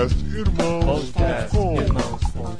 Podcastirmãos.com.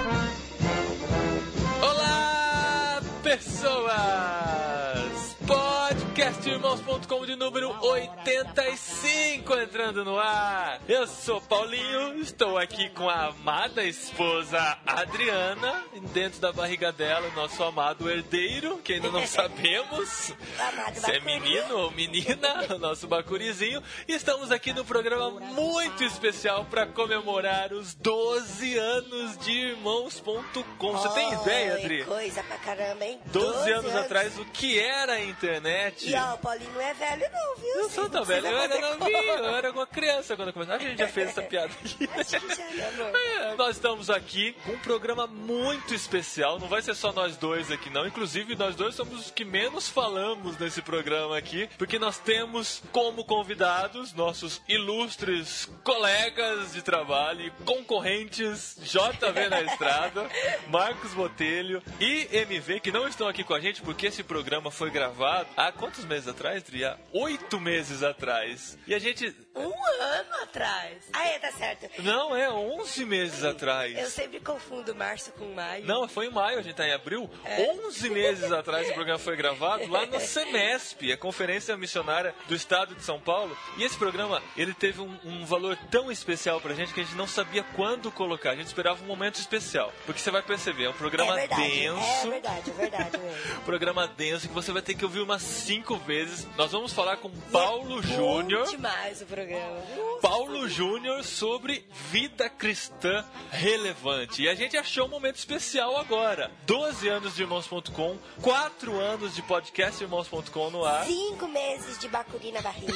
Olá, pessoas! Podcastirmãos.com de número 85 entrando no ar. Eu sou Paulinho, estou aqui com a amada esposa Adriana, dentro da barriga dela, o nosso amado herdeiro, que ainda não sabemos se é menino ou menina, o nosso bacurizinho. E estamos aqui no programa muito especial para comemorar os 12 anos de Irmãos.com. Você tem ideia, Adri? Coisa pra caramba, hein? 12 anos atrás, o que era a internet? E ó, o Paulinho não é velho não, viu? Não sou tão velho, eu era novinho, eu era uma criança quando eu comecei. A gente já fez essa piada aqui. Nós estamos aqui com um programa muito especial, não vai ser só nós dois aqui não, inclusive nós dois somos os que menos falamos nesse programa aqui, porque nós temos como convidados nossos ilustres colegas de trabalho e concorrentes JV na Estrada, Marcos Botelho e MV, que não estão aqui com a gente porque esse programa foi gravado há quantos meses atrás, Tri? Há 8 meses atrás. E a gente... Um ano atrás. Ah, é, tá certo. Não, é 11 meses atrás. Eu sempre confundo março com maio. Não, foi em maio, a gente tá em abril. 11 meses atrás o programa foi gravado lá na CEMESP, a Conferência Missionária do Estado de São Paulo. E esse programa, ele teve um valor tão especial pra gente que a gente não sabia quando colocar. A gente esperava um momento especial. Porque você vai perceber, é um programa denso. É verdade mesmo. Programa denso que você vai ter que ouvir umas 5 vezes. Nós vamos falar com Paulo Júnior. Demais o programa. Paulo Júnior sobre vida cristã relevante. E a gente achou um momento especial agora. 12 anos de Irmãos.com, 4 anos de podcast Irmãos.com no ar. 5 meses de bacuri na barriga.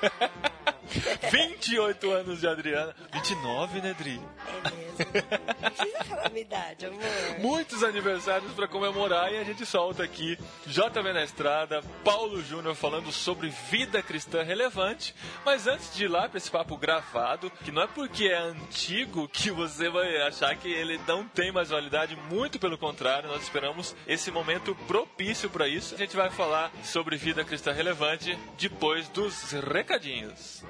28 anos de Adriana. 29, né, Dri? É mesmo. Não precisa falar a minha idade, amor. Muitos aniversários pra comemorar e a gente solta aqui JV na Estrada, Paulo Júnior falando sobre vida cristã relevante. Mas antes de ir lá pra esse papo gravado, que não é porque é antigo que você vai achar que ele não tem mais validade, muito pelo contrário, nós esperamos esse momento propício pra isso. A gente vai falar sobre vida cristã relevante depois dos recadinhos.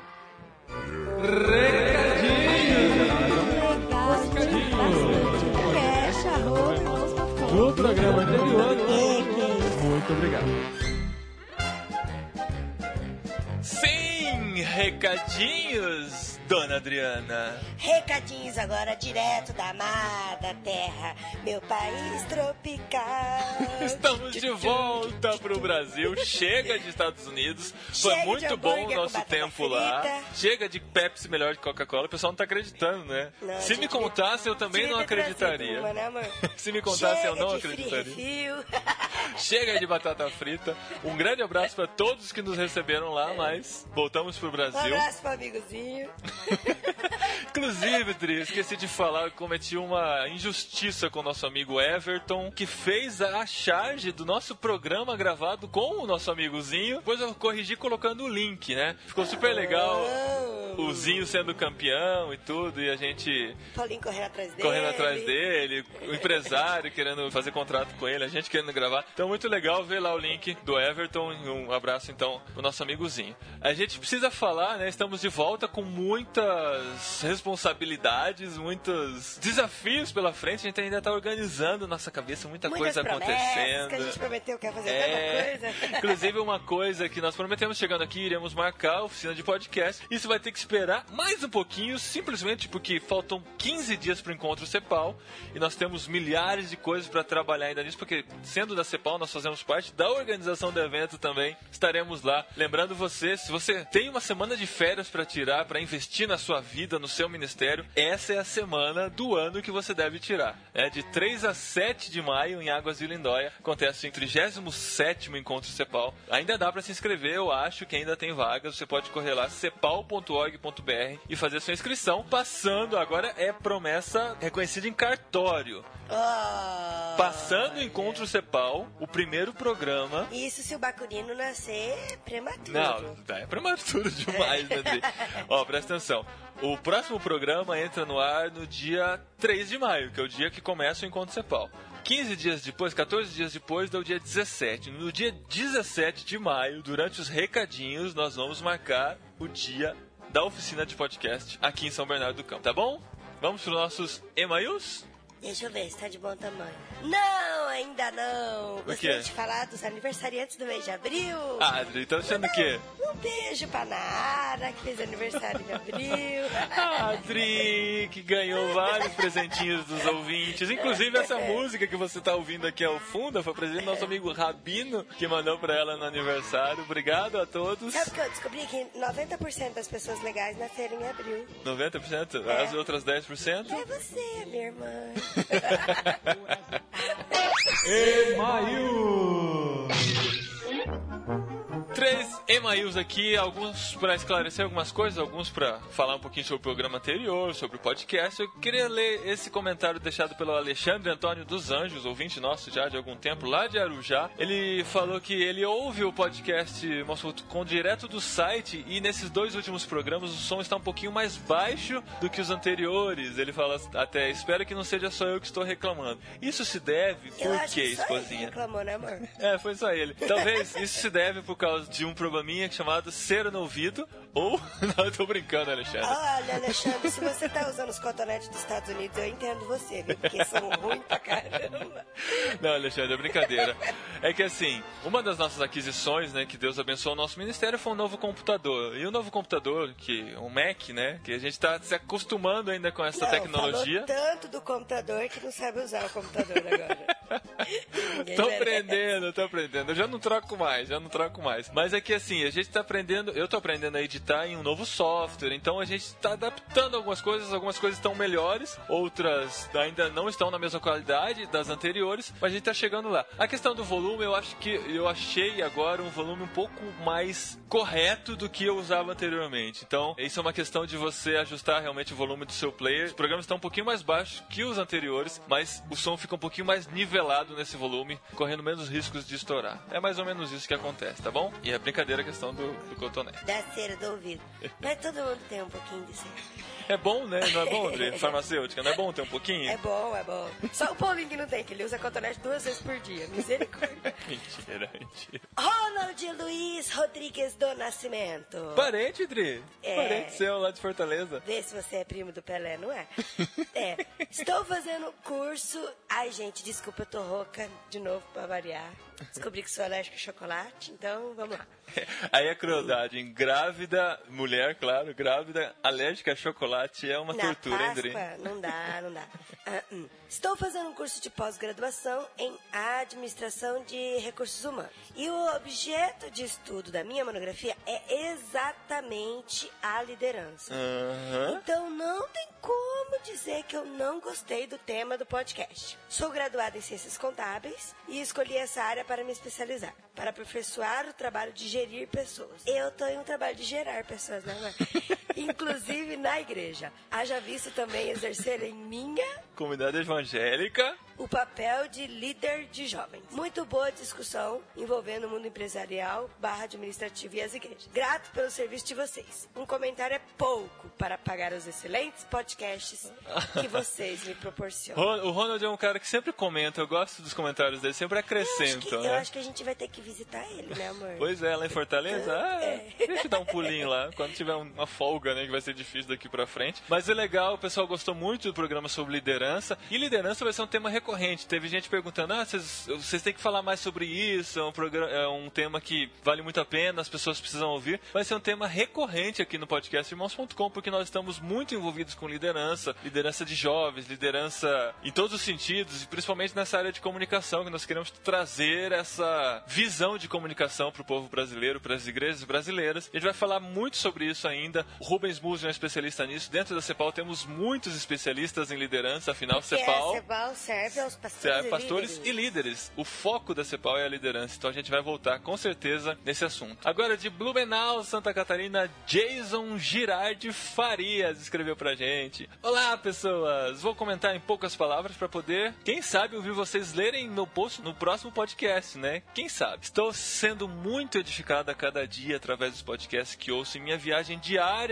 Do programa anterior. Muito obrigado. Sim, recadinhos, dona Adriana. Recadinhos agora direto da amada terra, meu país tropical. Estamos de volta pro Brasil. Chega de Estados Unidos. Foi muito bom o nosso tempo lá. Chega de Pepsi melhor que Coca-Cola. O pessoal não tá acreditando, né? Não, se me contasse, eu também não acreditaria. Uma, né, amor? Se me contasse, eu não de acreditaria. Chega de batata frita. Um grande abraço para todos que nos receberam lá, mas voltamos pro Brasil. Um abraço pro amigozinho. Inclusive, Dri, esqueci de falar, eu cometi uma injustiça com o nosso amigo Everton, que fez a charge do nosso programa gravado com o nosso amigozinho. Depois eu corrigi colocando o link, né? Ficou super legal. O Zinho sendo campeão e tudo, e a gente... Paulinho correndo atrás dele, o empresário querendo fazer contrato com ele, a gente querendo gravar. Então, muito legal ver lá o link do Everton. Um abraço, então, pro nosso amigozinho. A gente precisa falar, né? Estamos de volta com muitas responsabilidades, muitos desafios pela frente. A gente ainda tá organizando nossa cabeça, muita coisa acontecendo. Que a gente prometeu que ia fazer tanta coisa. Inclusive, uma coisa que nós prometemos chegando aqui, iremos marcar a oficina de podcast. Isso vai ter que esperar mais um pouquinho, simplesmente porque faltam 15 dias pro encontro CEPAL e nós temos milhares de coisas para trabalhar ainda nisso, porque sendo da CEPAL, nós fazemos parte da organização do evento também. Estaremos lá. Lembrando você, se você tem uma semana de férias para tirar, para investir na sua vida, no seu ministério, essa é a semana do ano que você deve tirar. É de 3 a 7 de maio, em Águas de Lindóia, acontece o 37º Encontro CEPAL. Ainda dá para se inscrever, eu acho que ainda tem vagas. Você pode correr lá, cepal.org.br e fazer sua inscrição. Passando, agora é promessa reconhecida em cartório. Passando o Encontro CEPAL, o primeiro programa... Isso se o Bacurino nascer prematuro. Não, é prematuro demais, né, Dri? Ó, presta atenção. O próximo programa entra no ar no dia 3 de maio, que é o dia que começa o Encontro CEPAL. 15 dias depois, 14 dias depois, dá o dia 17. No dia 17 de maio, durante os recadinhos, nós vamos marcar o dia da oficina de podcast aqui em São Bernardo do Campo, tá bom? Vamos para os nossos e-mails? Deixa eu ver se tá de bom tamanho. Não, ainda não. Gostaria de falar dos aniversariantes do mês de abril. Ah, Adri, tá achando o quê? Um beijo pra Nara, que fez aniversário em abril. Adri, que ganhou vários presentinhos dos ouvintes. Inclusive essa música que você tá ouvindo aqui ao fundo foi presente do nosso amigo Rabino, que mandou pra ela no aniversário. Obrigado a todos. Sabe que eu descobri que 90% das pessoas legais nasceram em abril. 90%? As outras 10%? É você, minha irmã. E-mails! 3 e-mails aqui, alguns para esclarecer algumas coisas, alguns para falar um pouquinho sobre o programa anterior, sobre o podcast. Eu queria ler esse comentário deixado pelo Alexandre Antônio dos Anjos, ouvinte nosso já de algum tempo, lá de Arujá. Ele falou que ele ouve o podcast com direto do site e nesses 2 últimos programas o som está um pouquinho mais baixo do que os anteriores. Ele fala até, espero que não seja só eu que estou reclamando. Isso se deve por quê, esposinha? Reclamou, né, amor? Foi só ele. Talvez isso se deve por causa de um probleminha chamado cera no ouvido ou... Não, eu tô brincando, Alexandre. Olha, Alexandre, se você tá usando os cotonetes dos Estados Unidos, eu entendo você, viu? Porque são ruins pra caramba. Não, Alexandre, é brincadeira. É que assim, uma das nossas aquisições, né, que Deus abençoou o nosso ministério foi um novo computador. E o novo computador, um Mac, né, que a gente tá se acostumando ainda com essa tecnologia. Falou tanto do computador que não sabe usar o computador agora. Tô aprendendo. Eu já não troco mais. Mas é que assim, a gente tá aprendendo, eu tô aprendendo a editar em um novo software, então a gente tá adaptando algumas coisas estão melhores, outras ainda não estão na mesma qualidade das anteriores, mas a gente tá chegando lá. A questão do volume, eu achei agora um volume um pouco mais correto do que eu usava anteriormente. Então, isso é uma questão de você ajustar realmente o volume do seu player. Os programas estão um pouquinho mais baixos que os anteriores, mas o som fica um pouquinho mais nivelado nesse volume, correndo menos riscos de estourar. É mais ou menos isso que acontece, tá bom? E é brincadeira a questão do cotonete. Da cera do ouvido. Mas todo mundo tem um pouquinho de cera. É bom, né? Não é bom, André? Farmacêutica, não é bom ter um pouquinho? É bom. Só o Paulinho que não tem, que ele usa cotonete 2 vezes por dia. Misericórdia. Mentira. Ronald Luiz Rodrigues do Nascimento. Parente, Dri? Parente seu lá de Fortaleza. Vê se você é primo do Pelé, não é? Estou fazendo curso... Ai, gente, desculpa, eu tô rouca de novo pra variar. Descobri que sou alérgica a chocolate, então vamos lá. Aí a crueldade em grávida, mulher, claro, grávida, alérgica a chocolate é uma tortura, hein, Dri? Não dá. Estou fazendo um curso de pós-graduação em administração de recursos humanos. E o objeto de estudo da minha monografia é exatamente a liderança. Então não tem como dizer que eu não gostei do tema do podcast. Sou graduada em Ciências Contábeis e escolhi essa área para me especializar, para aperfeiçoar o trabalho de gerir pessoas. Eu estou em um trabalho de gerar pessoas, né, mãe? Inclusive na igreja. Haja visto também exercer em minha comunidade evangélica o papel de líder de jovens. Muito boa discussão envolvendo o mundo empresarial, administrativo e as igrejas. Grato pelo serviço de vocês. Um comentário é pouco para pagar os excelentes podcasts que vocês me proporcionam. O Ronald é um cara que sempre comenta, eu gosto dos comentários dele, sempre acrescenta. Eu acho que a gente vai ter que visitar ele, né, amor? Pois é, lá em Fortaleza? Deixa eu dar um pulinho lá, quando tiver uma folga, né, que vai ser difícil daqui pra frente. Mas é legal, o pessoal gostou muito do programa sobre liderança, e liderança vai ser um tema recorrente. Teve gente perguntando, vocês têm que falar mais sobre isso, é um tema que vale muito a pena, as pessoas precisam ouvir. Vai ser um tema recorrente aqui no podcast Irmãos.com, porque nós estamos muito envolvidos com liderança de jovens, liderança em todos os sentidos, e principalmente nessa área de comunicação, que nós queremos trazer essa visão de comunicação para o povo brasileiro, para as igrejas brasileiras. A gente vai falar muito sobre isso ainda. O Rubens Musi é um especialista nisso. Dentro da CEPAL temos muitos especialistas em liderança, afinal, CEPAL... A CEPAL serve aos pastores e líderes. O foco da CEPAL é a liderança, então a gente vai voltar com certeza nesse assunto. Agora, de Blumenau, Santa Catarina, Jason Girardi Farias escreveu pra gente. Olá, pessoas! Vou comentar em poucas palavras para poder, quem sabe, ouvir vocês lerem meu post no próximo podcast, né? Quem sabe? Estou sendo muito edificado a cada dia através dos podcasts que ouço em minha viagem diária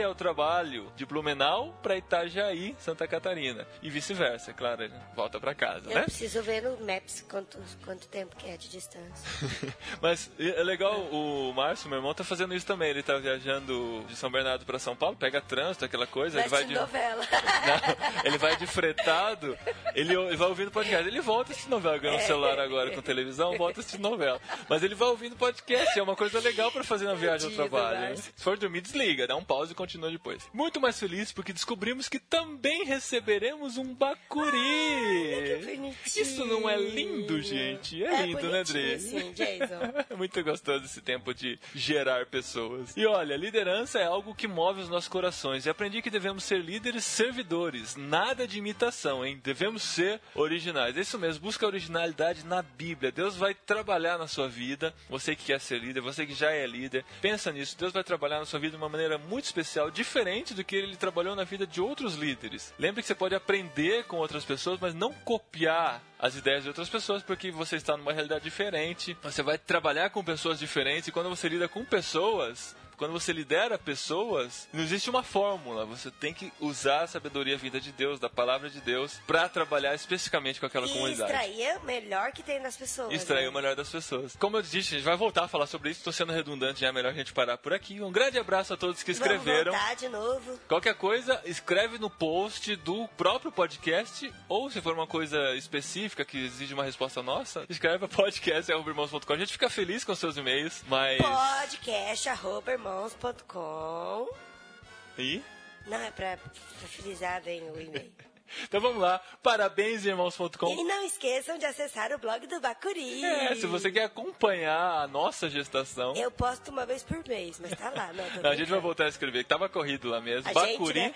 ao trabalho de Blumenau para Itajaí, Santa Catarina. E vice-versa, claro, ele volta para casa, né? Eu preciso ver no Maps quanto tempo que é de distância. Mas é legal, o Márcio, meu irmão, tá fazendo isso também. Ele tá viajando de São Bernardo para São Paulo, pega trânsito, aquela coisa. Ele vai de novela. Não, ele vai de fretado, ele vai ouvindo podcast. Ele volta a assistir novela, ganhou um celular agora com televisão, volta a assistir novela. Mas ele vai ouvindo podcast, é uma coisa legal para fazer na viagem ao trabalho. Né? Se for dormir, desliga, dá um pause e continua depois. Muito mais feliz porque descobrimos que também receberemos um bacuri. Que bonitinho. Isso não é lindo, gente? É lindo, né, Dri? Sim, Jason. É muito gostoso esse tempo de gerar pessoas. E olha, liderança é algo que move os nossos corações. E aprendi que devemos ser líderes servidores. Nada de imitação, hein? Devemos ser originais. É isso mesmo, busca a originalidade na Bíblia. Deus vai trabalhar na sua vida. Você que quer ser líder, você que já é líder, pensa nisso. Deus vai trabalhar na sua vida de uma maneira muito especial, diferente do que Ele trabalhou na vida de outros líderes. Lembre que você pode aprender com outras pessoas, mas não copiar as ideias de outras pessoas, porque você está numa realidade diferente. Você vai trabalhar com pessoas diferentes, e quando você lida com pessoas, quando você lidera pessoas, não existe uma fórmula. Você tem que usar a sabedoria vinda de Deus, da palavra de Deus, para trabalhar especificamente com aquela comunidade. E extrair o melhor que tem das pessoas. Extrair o melhor das pessoas. Como eu disse, a gente vai voltar a falar sobre isso. Estou sendo redundante, já é melhor a gente parar por aqui. Um grande abraço a todos que escreveram. Vamos voltar de novo. Qualquer coisa, escreve no post do próprio podcast, ou se for uma coisa específica que exige uma resposta nossa, escreve a podcast@irmãos.com. A gente fica feliz com seus e-mails, mas... podcast@irmãos.com. E? Não, é pra frisar bem o e-mail. Então vamos lá, parabénsirmãos.com. E não esqueçam de acessar o blog do Bacuri. Se você quer acompanhar a nossa gestação... Eu posto uma vez por mês, mas tá lá. Não, a gente vai voltar a escrever, que tava corrido lá mesmo. Bacuri,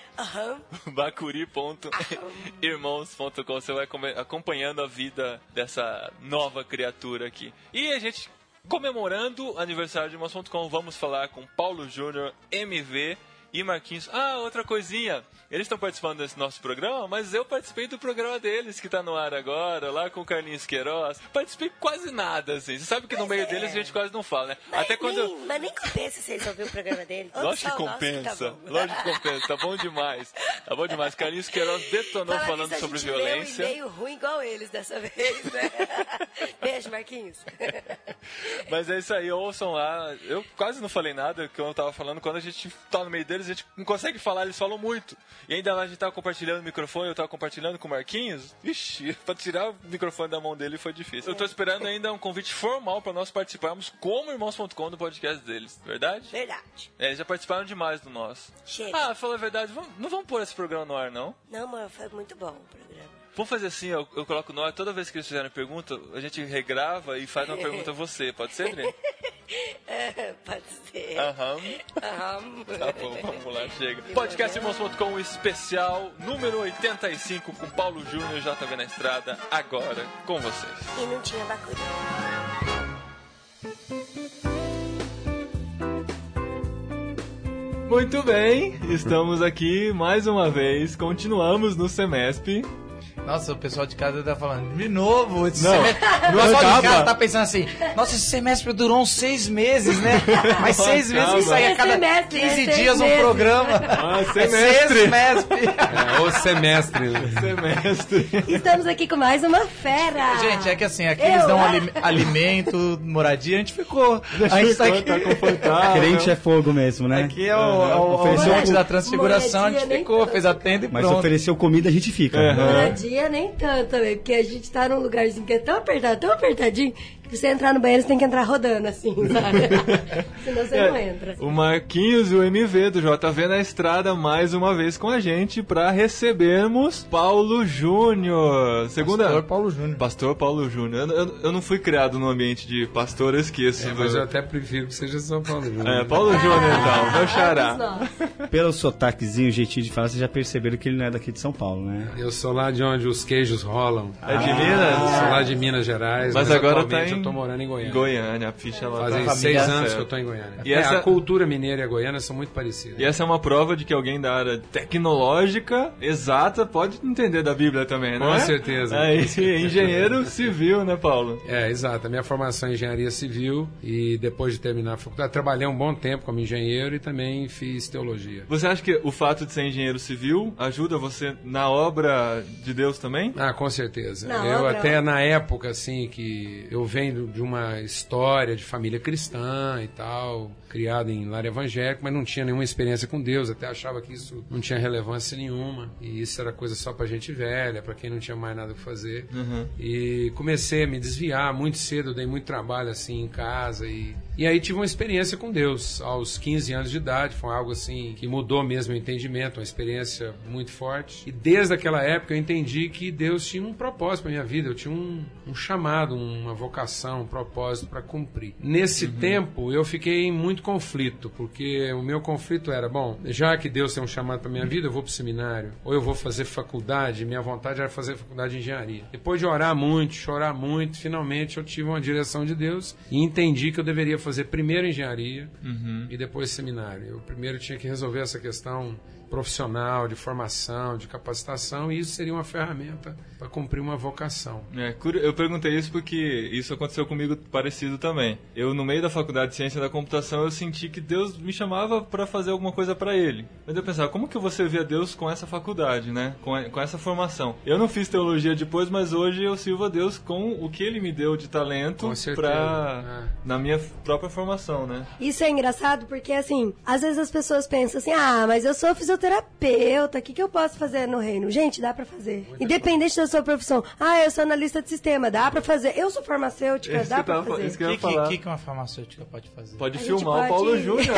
Bacuri.irmãos.com. Você vai acompanhando a vida dessa nova criatura aqui. E a gente... comemorando o aniversário de Irmãos.com, vamos falar com Paulo Júnior, MV e Marquinhos. Ah, outra coisinha. Eles estão participando desse nosso programa, mas eu participei do programa deles, que tá no ar agora, lá com o Carlinhos Queiroz. Participei quase nada, assim. Você sabe que no meio deles a gente quase não fala, né? Até quando mas nem compensa se eles ouvirem o programa dele. Lógico que compensa. Lógico que compensa. Tá bom demais. Tá bom demais. Carlinhos Queiroz detonou falando sobre violência. Meio ruim igual eles dessa vez, né? Beijo, Marquinhos. Mas é isso aí, ouçam lá. Eu quase não falei nada, que eu tava falando. Quando a gente tá no meio deles, a gente não consegue falar, eles falam muito. E ainda lá a gente tava compartilhando o microfone, eu tava compartilhando com o Marquinhos. Ixi, pra tirar o microfone da mão dele foi difícil. Eu tô esperando ainda um convite formal pra nós participarmos como Irmãos.com do podcast deles, verdade? Verdade. Eles já participaram demais do nosso. Chega. Ah, fala a verdade, não vamos pôr esse programa no ar, não? Não, mano, foi muito bom o programa. Vamos fazer assim, eu coloco no ar, toda vez que eles fizerem pergunta, a gente regrava e faz uma pergunta a você. Pode ser, Dri? Pode ser. Aham. Tá bom, vamos lá, chega. Podcast Irmãos.com especial número 85 com Paulo Júnior, JV na Estrada, agora com vocês. E não tinha Bacuri. Muito bem, estamos aqui mais uma vez, continuamos no Semesp. Nossa, o pessoal de casa tá falando, de novo, esse não, semestre. O pessoal de casa tá pensando assim, nossa, esse semestre durou uns 6 meses, né? Mas 6 meses que sai a cada 15 dias um programa. Ah, semestre. O semestre. Semestre. Estamos aqui com mais uma fera. Gente, é que assim, aqui eles dão alimento, moradia, a gente ficou. A gente tá aqui. Tá confortável. Crente é fogo mesmo, né? Aqui é o monte da transfiguração, a gente ficou, fez a tenda e mas pronto. Mas ofereceu comida, a gente fica. Moradia nem tanto também, porque a gente tá num lugarzinho que é tão apertado, tão apertadinho, que você entrar no banheiro você tem que entrar rodando assim, sabe? Senão você não entra. O Marquinhos e o MV do JV na Estrada mais uma vez com a gente pra recebermos Paulo Júnior. Pastor Paulo Júnior. Pastor Paulo Júnior. Eu não fui criado num ambiente de pastor, eu esqueço. Mas eu até prefiro que seja São Paulo Júnior. Paulo Júnior então, meu xará. Pelo sotaquezinho, jeitinho de falar, vocês já perceberam que ele não é daqui de São Paulo, né? Eu sou lá de onde os queijos rolam. É de Minas? Sou lá de Minas Gerais. Mas agora tá em tô morando em Goiânia. Goiânia, a ficha lá. Fazem 6 anos que eu tô em Goiânia. E a cultura mineira e a goiana são muito parecidas. E essa é uma prova de que alguém da área tecnológica, exata, pode entender da Bíblia também, né? Com certeza. Engenheiro civil, né, Paulo? Exato. A minha formação é engenharia civil e depois de terminar a faculdade, trabalhei um bom tempo como engenheiro e também fiz teologia. Você acha que o fato de ser engenheiro civil ajuda você na obra de Deus também? Com certeza. Na época, assim, que eu venho de uma história de família cristã e tal, criado em lar evangélico, mas não tinha nenhuma experiência com Deus, até achava que isso não tinha relevância nenhuma, e isso era coisa só pra gente velha, pra quem não tinha mais nada pra fazer. E comecei a me desviar muito cedo, eu dei muito trabalho, assim, em casa, e aí tive uma experiência com Deus, aos 15 anos de idade, foi algo, assim, que mudou mesmo o entendimento, uma experiência muito forte, e desde aquela época eu entendi que Deus tinha um propósito pra minha vida, eu tinha um chamado, uma vocação, um propósito para cumprir. Nesse tempo, eu fiquei em muito conflito, porque o meu conflito era, bom, já que Deus tem um chamado para minha vida, eu vou para o seminário, ou eu vou fazer faculdade, minha vontade era fazer faculdade de engenharia. Depois de orar muito, chorar muito, finalmente eu tive uma direção de Deus e entendi que eu deveria fazer primeiro engenharia e depois seminário. Eu primeiro tinha que resolver essa questão profissional, de formação, de capacitação, e isso seria uma ferramenta para cumprir uma vocação. Eu perguntei isso porque isso aconteceu comigo parecido também. Eu, no meio da faculdade de Ciência da Computação, eu senti que Deus me chamava para fazer alguma coisa para Ele. Mas eu pensava, como que eu vou servir a Deus com essa faculdade, né? Com essa formação? Eu não fiz teologia depois, mas hoje eu sirvo a Deus com o que Ele me deu de talento na minha própria formação, né? Isso é engraçado porque, assim, às vezes as pessoas pensam assim, mas eu sou fisioterapeuta, o que eu posso fazer no reino? Gente, dá pra fazer. Independente da sua profissão. Eu sou analista de sistema, dá pra fazer. Eu sou farmacêutica, dá pra fazer. O que uma farmacêutica pode fazer? Pode filmar o Paulo Júnior.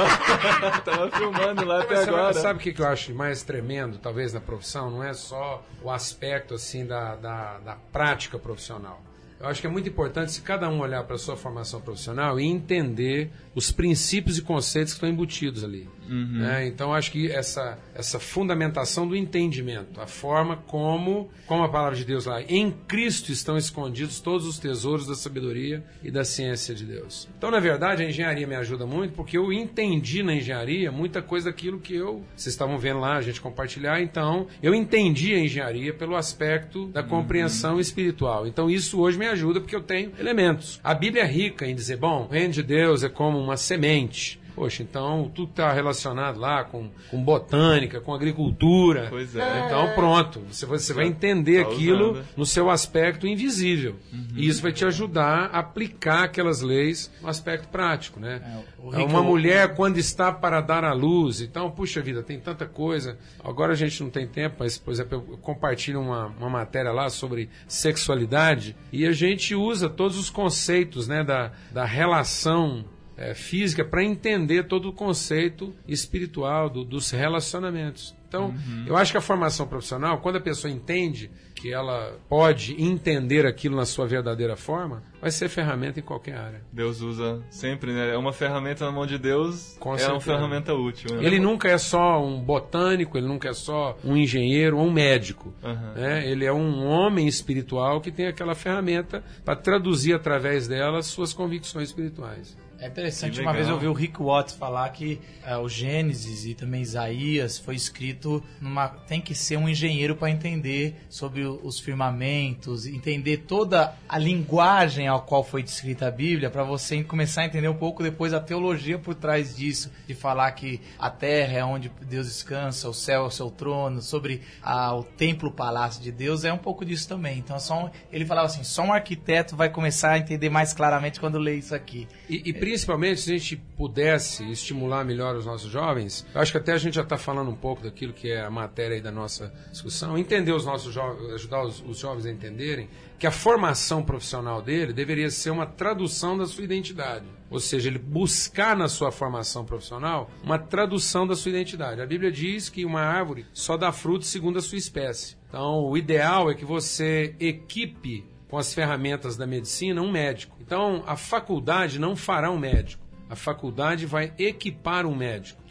Tava filmando lá até agora. Sabe o que eu acho mais tremendo, talvez, na profissão? Não é só o aspecto, assim, da prática profissional. Eu acho que é muito importante se cada um olhar para a sua formação profissional e entender os princípios e conceitos que estão embutidos ali. Então, acho que essa fundamentação do entendimento, a forma como a palavra de Deus lá, em Cristo estão escondidos todos os tesouros da sabedoria e da ciência de Deus. Então, na verdade, a engenharia me ajuda muito porque eu entendi na engenharia muita coisa daquilo que vocês estavam vendo lá, a gente compartilhar, então, eu entendi a engenharia pelo aspecto da compreensão espiritual. Então, isso hoje me ajuda porque eu tenho elementos. A Bíblia é rica em dizer, o reino de Deus é como uma semente. Poxa, então tudo está relacionado lá com botânica, com agricultura. Pois é. Então pronto, você vai entender aquilo no seu aspecto invisível. E isso vai te ajudar a aplicar aquelas leis no aspecto prático, né? Uma mulher quando está para dar à luz, então, puxa vida, tem tanta coisa. Agora a gente não tem tempo, mas, por exemplo, eu compartilho uma matéria lá sobre sexualidade e a gente usa todos os conceitos, né, da relação física para entender todo o conceito espiritual dos relacionamentos. Então, eu acho que a formação profissional, quando a pessoa entende que ela pode entender aquilo na sua verdadeira forma, vai ser ferramenta em qualquer área. Deus usa sempre, né? É uma ferramenta na mão de Deus, uma ferramenta útil. Né? Ele nunca é só um botânico, ele nunca é só um engenheiro ou um médico. Né? Ele é um homem espiritual que tem aquela ferramenta para traduzir através dela suas convicções espirituais. É interessante, uma vez eu ouvi o Rick Watts falar que o Gênesis e também Isaías foi escrito tem que ser um engenheiro para entender sobre os firmamentos, entender toda a linguagem ao qual foi descrita a Bíblia, para você começar a entender um pouco depois a teologia por trás disso, de falar que a terra é onde Deus descansa, o céu é o seu trono, sobre o templo, o palácio de Deus, é um pouco disso também. Então ele falava assim, só um arquiteto vai começar a entender mais claramente quando lê isso aqui. E principalmente se a gente pudesse estimular melhor os nossos jovens, eu acho que até a gente já está falando um pouco daquilo que é a matéria aí da nossa discussão, entender os nossos jovens, ajudar os jovens a entenderem que a formação profissional dele deveria ser uma tradução da sua identidade. Ou seja, ele buscar na sua formação profissional uma tradução da sua identidade. A Bíblia diz que uma árvore só dá fruto segundo a sua espécie. Então, o ideal é que você equipe com as ferramentas da medicina um médico. Então, a faculdade não fará um médico. A faculdade vai equipar um médico.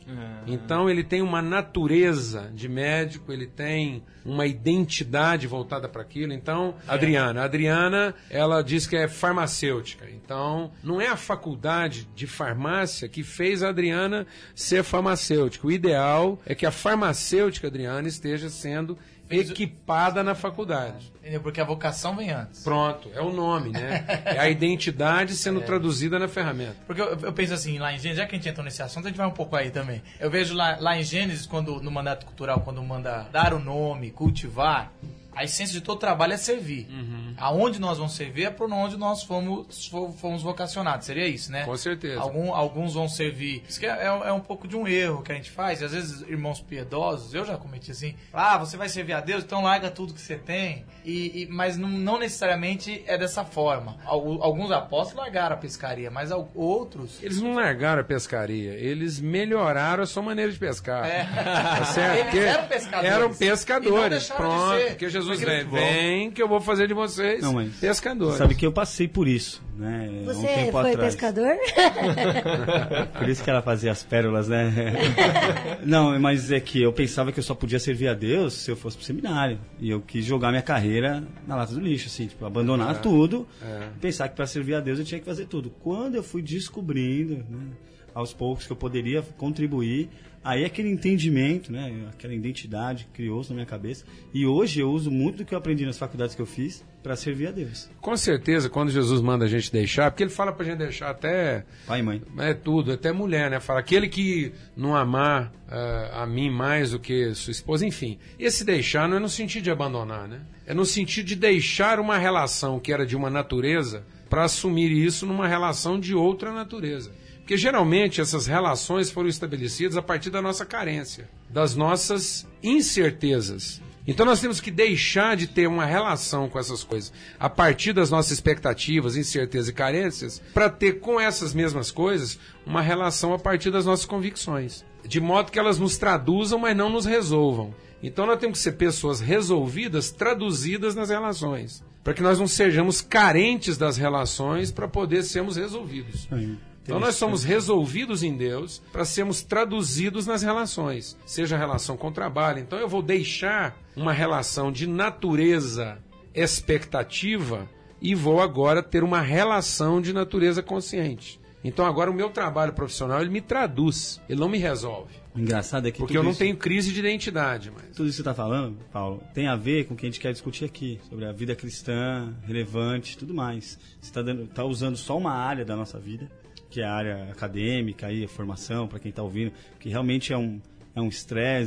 Então ele tem uma natureza de médico, ele tem uma identidade voltada para aquilo. Então, a Adriana, ela diz que é farmacêutica. Então, não é a faculdade de farmácia que fez a Adriana ser farmacêutica. O ideal é que a farmacêutica Adriana esteja sendo equipada na faculdade. Entendeu? Porque a vocação vem antes. Pronto, é o nome, né? É a identidade sendo traduzida na ferramenta. Porque eu penso assim, lá em Gênesis, já que a gente entrou nesse assunto, a gente vai um pouco aí também. Eu vejo lá em Gênesis, quando, no mandato cultural, quando manda dar o nome, cultivar, a essência de todo trabalho é servir. Aonde nós vamos servir é por onde nós fomos vocacionados. Seria isso, né? Com certeza. Alguns vão servir. Isso que é um pouco de um erro que a gente faz. E às vezes, irmãos piedosos, eu já cometi assim, você vai servir a Deus, então larga tudo que você tem. Mas não necessariamente é dessa forma. Alguns apóstolos largaram a pescaria, mas outros... Eles não largaram a pescaria, eles melhoraram a sua maneira de pescar. Tá certo? Eles eram pescadores. Eram pescadores. Pronto. Porque Jesus vem que eu vou fazer de vocês pescadores. Sabe que eu passei por isso, né? Você um tempo foi atrás. pescador? Por isso que ela fazia as pérolas, né? Não, mas é que eu pensava que eu só podia servir a Deus se eu fosse pro seminário. E eu quis jogar minha carreira na lata do lixo, assim, tipo, abandonar tudo. E pensar que para servir a Deus eu tinha que fazer tudo. Quando eu fui descobrindo, né, aos poucos, que eu poderia contribuir, aí aquele entendimento, né, aquela identidade criou-se na minha cabeça. E hoje eu uso muito do que eu aprendi nas faculdades que eu fiz para servir a Deus. Com certeza, quando Jesus manda a gente deixar, porque ele fala pra gente deixar até... Pai e mãe. É tudo, até mulher, né? Fala, aquele que não amar a mim mais do que sua esposa, enfim. Esse deixar não é no sentido de abandonar, né? É no sentido de deixar uma relação que era de uma natureza para assumir isso numa relação de outra natureza. Porque geralmente essas relações foram estabelecidas a partir da nossa carência, das nossas incertezas. Então nós temos que deixar de ter uma relação com essas coisas a partir das nossas expectativas, incertezas e carências, para ter com essas mesmas coisas uma relação a partir das nossas convicções. De modo que elas nos traduzam, mas não nos resolvam. Então nós temos que ser pessoas resolvidas, traduzidas nas relações, para que nós não sejamos carentes das relações para poder sermos resolvidos. Então nós somos resolvidos em Deus para sermos traduzidos nas relações, seja a relação com o trabalho. Então eu vou deixar uma relação de natureza expectativa e vou agora ter uma relação de natureza consciente. Então agora o meu trabalho profissional ele me traduz, ele não me resolve. O engraçado é que porque eu não tenho crise de identidade. Mas... Tudo isso que você está falando, Paulo, tem a ver com o que a gente quer discutir aqui, sobre a vida cristã, relevante, tudo mais. Você está usando só uma área da nossa vida, que é a área acadêmica, aí, a formação, para quem está ouvindo, que realmente é um estresse,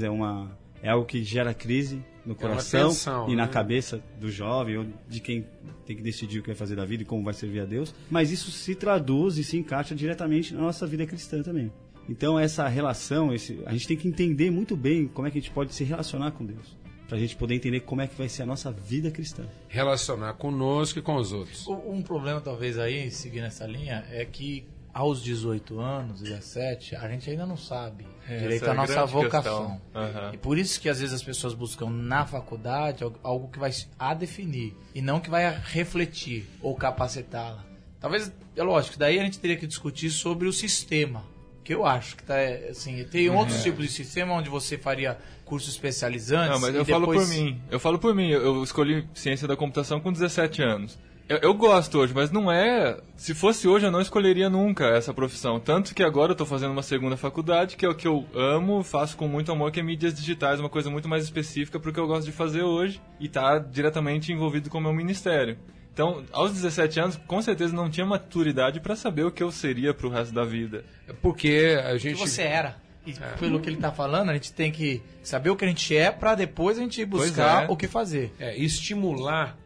é algo que gera crise no coração tensão, e na cabeça do jovem, ou de quem tem que decidir o que vai fazer da vida e como vai servir a Deus. Mas isso se traduz e se encaixa diretamente na nossa vida cristã também. Então essa relação, a gente tem que entender muito bem como é que a gente pode se relacionar com Deus, para a gente poder entender como é que vai ser a nossa vida cristã. Relacionar conosco e com os outros. Um problema talvez aí, seguindo essa linha, é que aos 18 anos, 17, a gente ainda não sabe direito a nossa vocação. E por isso que às vezes as pessoas buscam na faculdade algo que vai a definir e não que vai refletir ou capacitá-la. Talvez, é lógico, daí a gente teria que discutir sobre o sistema, que eu acho que tá, assim, tem outros tipos de sistema onde você faria cursos especializantes. Não, mas eu falo por mim. Eu escolhi ciência da computação com 17 anos. Eu gosto hoje, mas não é... Se fosse hoje, eu não escolheria nunca essa profissão. Tanto que agora eu estou fazendo uma segunda faculdade, que é o que eu amo, faço com muito amor, que é mídias digitais, uma coisa muito mais específica para o que eu gosto de fazer hoje e está diretamente envolvido com o meu ministério. Então, aos 17 anos, com certeza não tinha maturidade para saber o que eu seria para o resto da vida. Porque a gente... O que você era. E pelo que ele está falando, a gente tem que saber o que a gente é para depois a gente buscar o que fazer. Estimular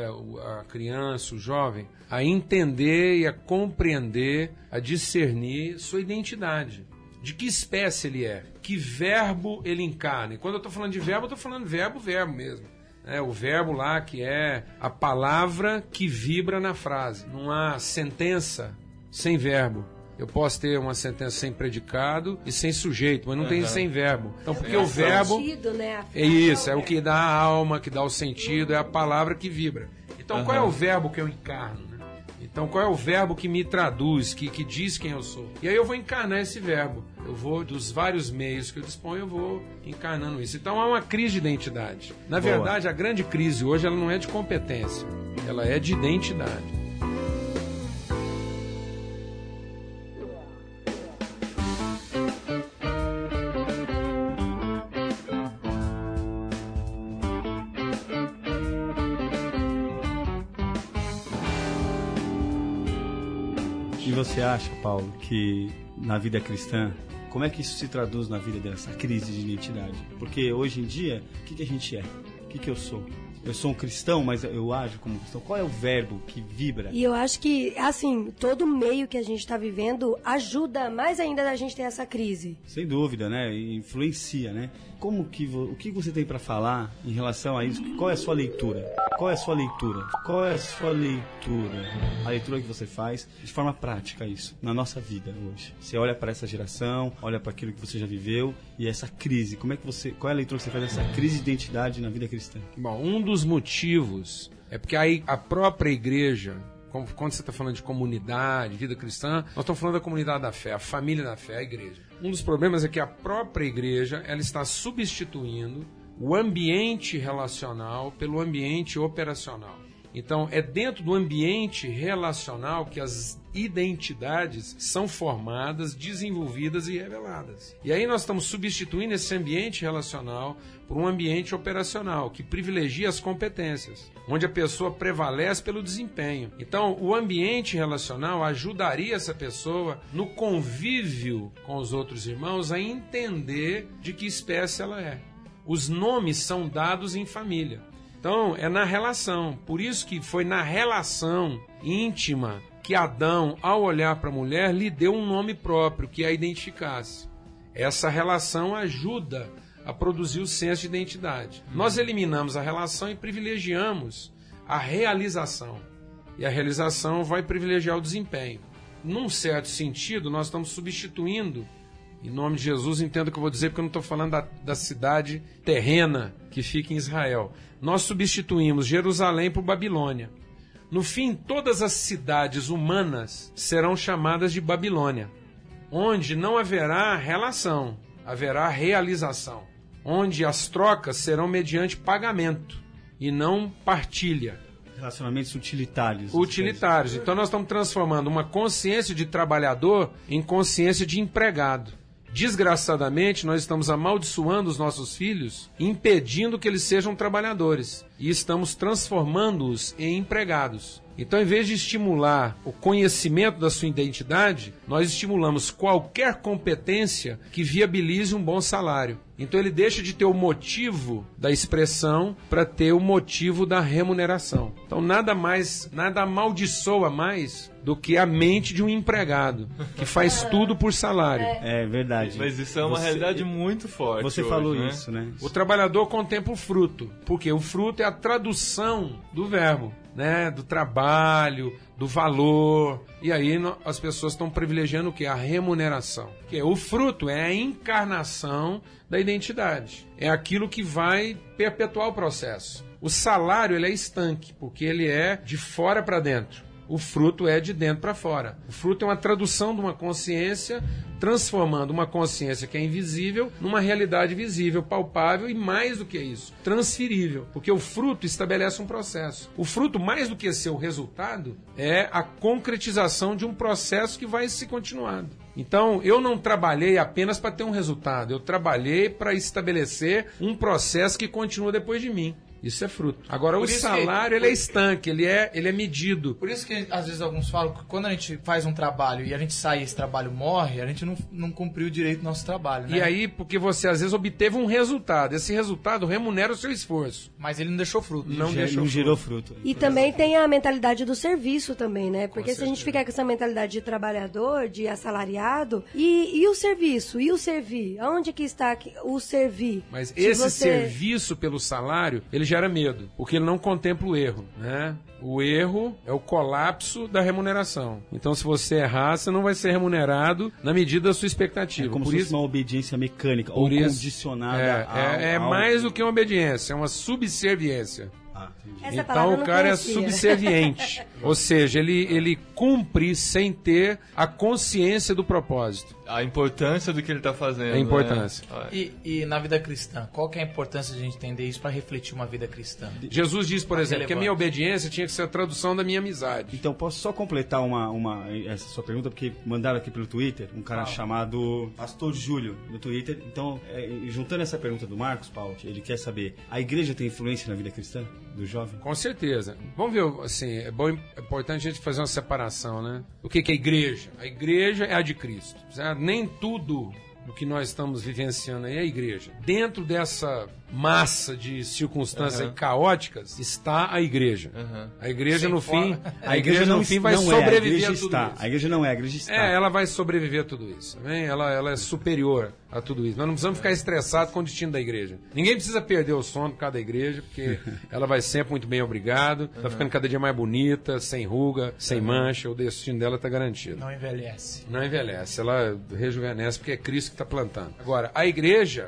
a criança, o jovem, a entender e a compreender, a discernir sua identidade. De que espécie ele é, que verbo ele encarna. E quando eu estou falando de verbo, eu estou falando verbo mesmo. O verbo lá que é a palavra que vibra na frase. Não há sentença sem verbo. Eu posso ter uma sentença sem predicado e sem sujeito, mas não tem sem verbo. Então, porque o verbo sentido, né? é isso, é o que dá a alma, que dá o sentido, é a palavra que vibra. Então, qual é o verbo que eu encarno? Né? Então, qual é o verbo que me traduz, que diz quem eu sou? E aí eu vou encarnar esse verbo. Eu vou, dos vários meios que eu disponho, eu vou encarnando isso. Então, há uma crise de identidade. Na verdade, a grande crise hoje, ela não é de competência. Ela é de identidade. E você acha, Paulo, que na vida cristã, como é que isso se traduz na vida dessa crise de identidade? Porque hoje em dia, o que a gente é? O que eu sou? Eu sou um cristão, mas eu ajo como cristão. Qual é o verbo que vibra? E eu acho que, assim, todo meio que a gente está vivendo ajuda mais ainda da gente ter essa crise. Sem dúvida, né? E influencia, né? O que você tem para falar em relação a isso? Qual é a sua leitura? Qual é a sua leitura? Qual é a sua leitura? A leitura que você faz de forma prática isso, na nossa vida hoje. Você olha para essa geração, olha para aquilo que você já viveu e essa crise. Qual é a leitura que você faz dessa crise de identidade na vida cristã? Bom, um dos motivos é porque aí a própria igreja, quando você está falando de comunidade, vida cristã, nós estamos falando da comunidade da fé, a família da fé, a igreja. Um dos problemas é que a própria igreja, ela está substituindo o ambiente relacional pelo ambiente operacional. Então, é dentro do ambiente relacional que as identidades são formadas, desenvolvidas e reveladas. E aí nós estamos substituindo esse ambiente relacional por um ambiente operacional, que privilegia as competências, onde a pessoa prevalece pelo desempenho. Então, o ambiente relacional ajudaria essa pessoa no convívio com os outros irmãos a entender de que espécie ela é. Os nomes são dados em família. Então, é na relação. Por isso que foi na relação íntima que Adão, ao olhar para a mulher, lhe deu um nome próprio, que a identificasse. Essa relação ajuda a produzir o senso de identidade. Nós eliminamos a relação e privilegiamos a realização. E a realização vai privilegiar o desempenho. Num certo sentido, nós estamos substituindo, em nome de Jesus, entendo o que eu vou dizer, porque eu não estou falando da cidade terrena que fica em Israel. Nós substituímos Jerusalém por Babilônia. No fim, todas as cidades humanas serão chamadas de Babilônia, onde não haverá relação, haverá realização, onde as trocas serão mediante pagamento e não partilha. Relacionamentos utilitários. Utilitários. Então nós estamos transformando uma consciência de trabalhador em consciência de empregado. Desgraçadamente, nós estamos amaldiçoando os nossos filhos, impedindo que eles sejam trabalhadores, e estamos transformando-os em empregados. Então, em vez de estimular o conhecimento da sua identidade, nós estimulamos qualquer competência que viabilize um bom salário. Então, ele deixa de ter o motivo da expressão para ter o motivo da remuneração. Então, nada amaldiçoa mais do que a mente de um empregado, que faz tudo por salário. É verdade. Mas isso é uma realidade muito forte. Você hoje, falou né? isso, né? O trabalhador contempla o fruto, porque o fruto é a tradução do verbo, né? Do trabalho, do valor. E aí as pessoas estão privilegiando o quê? A remuneração. Porque o fruto é a encarnação da identidade. É aquilo que vai perpetuar o processo. O salário ele é estanque, porque ele é de fora para dentro. O fruto é de dentro para fora. O fruto é uma tradução de uma consciência, transformando uma consciência que é invisível numa realidade visível, palpável e, mais do que isso, transferível. Porque o fruto estabelece um processo. O fruto, mais do que ser o resultado, é a concretização de um processo que vai se continuando. Então, eu não trabalhei apenas para ter um resultado. Eu trabalhei para estabelecer um processo que continua depois de mim. Isso é fruto. Agora, o salário ele é estanque, ele é medido. Por isso que, às vezes, alguns falam que quando a gente faz um trabalho e a gente sai e esse trabalho morre, a gente não cumpriu direito do nosso trabalho, né? E aí, porque você, às vezes, obteve um resultado. Esse resultado remunera o seu esforço. Mas ele não deixou fruto. Não gerou fruto. E também tem a mentalidade do serviço também, né? Porque se a gente ficar com essa mentalidade de trabalhador, de assalariado, e o serviço? E o servir? Aonde que está o servir? Mas esse serviço pelo salário, ele gera medo, porque ele não contempla o erro, né? O erro é o colapso da remuneração. Então, se você errar, você não vai ser remunerado na medida da sua expectativa. É como se fosse uma obediência mecânica ou condicionada. É mais do que uma obediência, é uma subserviência. Essa Então palavra eu o não cara conhecia. é subserviente. Ou seja, ele cumpre sem ter a consciência do propósito. A importância do que ele está fazendo. A importância. Né? E na vida cristã, qual que é a importância de a gente entender isso para refletir uma vida cristã? Jesus diz, por exemplo, que a relevante. minha obediência tinha que ser a tradução da minha amizade. Então, posso só completar essa sua pergunta, porque mandaram aqui pelo Twitter um cara chamado Pastor Júlio, no Twitter. Então, juntando essa pergunta do Marcos, Paulo, ele quer saber, a igreja tem influência na vida cristã do jovem? Com certeza. Vamos ver, assim, é importante a gente fazer uma separação, né? O que é a igreja? A igreja é a de Cristo, certo? Nem tudo o que nós estamos vivenciando aí é a igreja. Dentro dessa massa de circunstâncias caóticas está a igreja. A igreja, no fim, vai sobreviver a tudo isso. A igreja não é, a igreja está. Ela vai sobreviver a tudo isso. Né? Ela é superior a tudo isso. Nós não precisamos ficar estressados com o destino da igreja. Ninguém precisa perder o sono por causa da igreja, porque ela vai sempre muito bem, obrigado. Está ficando cada dia mais bonita, sem ruga, sem mancha. O destino dela está garantido. Não envelhece. Não envelhece. Ela rejuvenesce porque é Cristo que está plantando. Agora, a igreja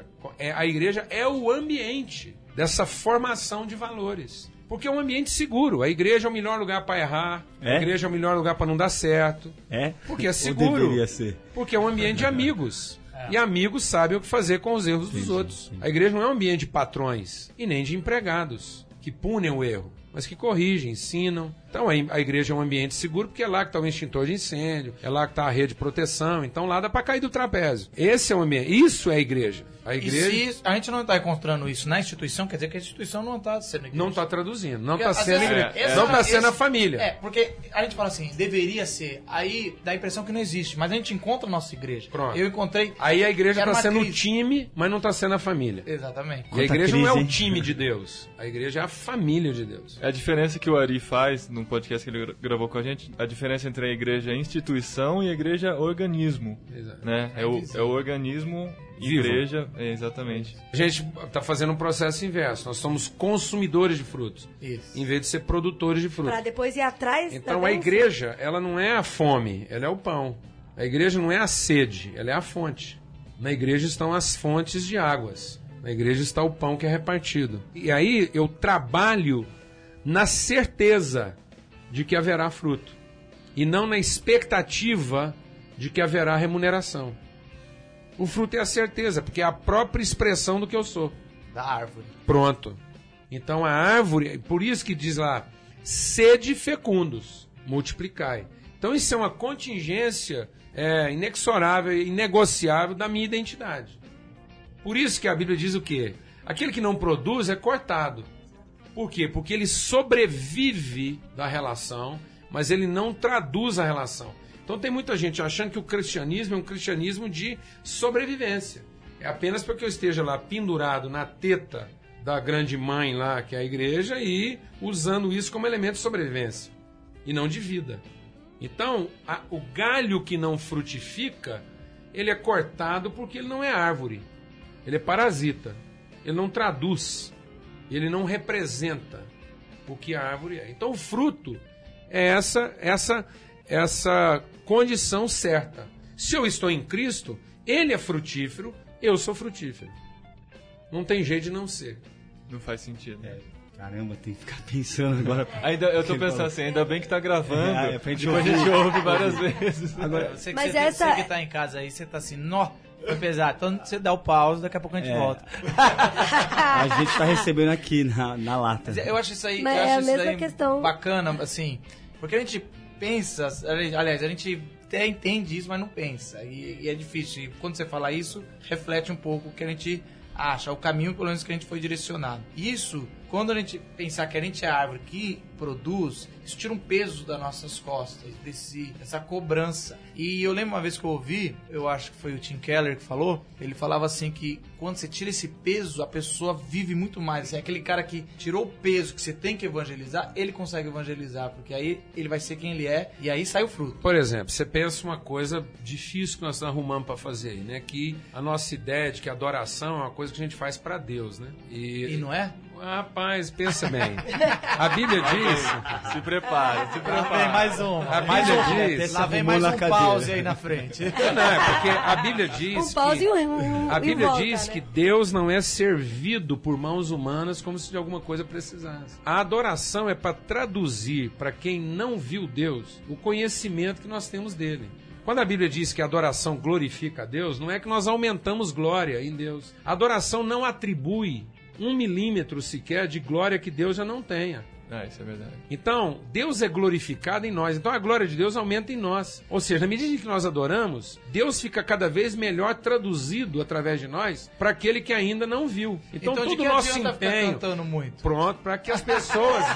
é o ambiente dessa formação de valores. Porque é um ambiente seguro. A igreja é o melhor lugar para errar. A igreja é o melhor lugar para não dar certo. Porque é seguro. Ou deveria ser. Porque é um ambiente de amigos. E amigos sabem o que fazer com os erros dos outros. A igreja não é um ambiente de patrões e nem de empregados que punem o erro, mas que corrigem, ensinam. Então a igreja é um ambiente seguro porque é lá que está o extintor de incêndio, é lá que está a rede de proteção, então lá dá para cair do trapézio. Esse é o ambiente, isso é a igreja. A igreja... E se a gente não está encontrando isso na instituição, quer dizer que a instituição não está sendo igreja. Não está traduzindo, não Porque, está sendo igreja. Não está sendo a família. Porque a gente fala assim, deveria ser, aí dá a impressão que não existe, mas a gente encontra a nossa igreja. Pronto. Eu encontrei... Aí a igreja era está uma sendo crise. o time, mas não está sendo a família. Exatamente. E a igreja não é crise, o hein? time de Deus. A igreja é a família de Deus. A diferença que o Ari faz num podcast que ele gravou com a gente, a diferença entre a igreja instituição e a igreja organismo. Exato. Né? É o organismo e Vivo. igreja, exatamente. A gente está fazendo um processo inverso. Nós somos consumidores de frutos, Isso. em vez de ser produtores de frutos. Pra depois ir atrás Então da a bênção. igreja, ela não é a fome, ela é o pão. A igreja não é a sede, ela é a fonte. Na igreja estão as fontes de águas. Na igreja está o pão que é repartido. E aí eu trabalho na certeza de que haverá fruto. E não na expectativa de que haverá remuneração. O fruto é a certeza, porque é a própria expressão do que eu sou. Da árvore. Pronto. Então a árvore, por isso que diz lá, sede fecundos, multiplicai. Então isso é uma contingência inexorável e inegociável da minha identidade. Por isso que a Bíblia diz o quê? Aquele que não produz é cortado. Por quê? Porque ele sobrevive da relação, mas ele não traduz a relação. Então tem muita gente achando que o cristianismo é um cristianismo de sobrevivência. É apenas porque eu esteja lá pendurado na teta da grande mãe lá, que é a igreja, e usando isso como elemento de sobrevivência, e não de vida. Então, o galho que não frutifica, ele é cortado porque ele não é árvore. Ele é parasita. Ele não traduz. Ele não representa o que a árvore é. Então o fruto é essa condição certa. Se eu estou em Cristo, ele é frutífero, eu sou frutífero. Não tem jeito de não ser. Não faz sentido. Caramba, tem que ficar pensando agora. Eu tô pensando assim, ainda bem que tá gravando. Pra gente depois a gente ouve várias vezes. Agora, você que tá em casa aí, você tá assim, nó, foi pesado. Então você dá o pause, daqui a pouco a gente volta. A gente tá recebendo aqui na lata. Eu acho isso aí, Mas é a mesma questão. Bacana, assim, porque a gente pensa, aliás, a gente até entende isso, mas não pensa. E é difícil. E quando você fala isso, reflete um pouco o que a gente acha, o caminho, pelo menos, que a gente foi direcionado. Isso, quando a gente pensar que a gente é a árvore que produz, isso tira um peso das nossas costas, dessa cobrança. E eu lembro uma vez que eu ouvi, eu acho que foi o Tim Keller que falou, ele falava assim que quando você tira esse peso, a pessoa vive muito mais. Assim, aquele cara que tirou o peso que você tem que evangelizar, ele consegue evangelizar, porque aí ele vai ser quem ele é, e aí sai o fruto. Por exemplo, você pensa uma coisa difícil que nós estamos arrumando para fazer aí, né? Que a nossa ideia de que a adoração é uma coisa que a gente faz para Deus, né? E não é? Rapaz, pensa bem. A Bíblia diz... Se prepara. Lá vem mais um. A Bíblia diz... Lá vem mais um pause aí na frente. Não, é porque a Bíblia diz pause a Bíblia volta, diz né? que Deus não é servido por mãos humanas como se de alguma coisa precisasse. A adoração é para traduzir para quem não viu Deus o conhecimento que nós temos dele. Quando a Bíblia diz que a adoração glorifica a Deus, não é que nós aumentamos glória em Deus. A adoração não atribui 1 milímetro sequer de glória que Deus já não tenha. Isso é verdade. Então, Deus é glorificado em nós. Então, a glória de Deus aumenta em nós. Ou seja, na medida que nós adoramos, Deus fica cada vez melhor traduzido através de nós para aquele que ainda não viu. Então todo o nosso empenho... cantando muito? Pronto, para que as pessoas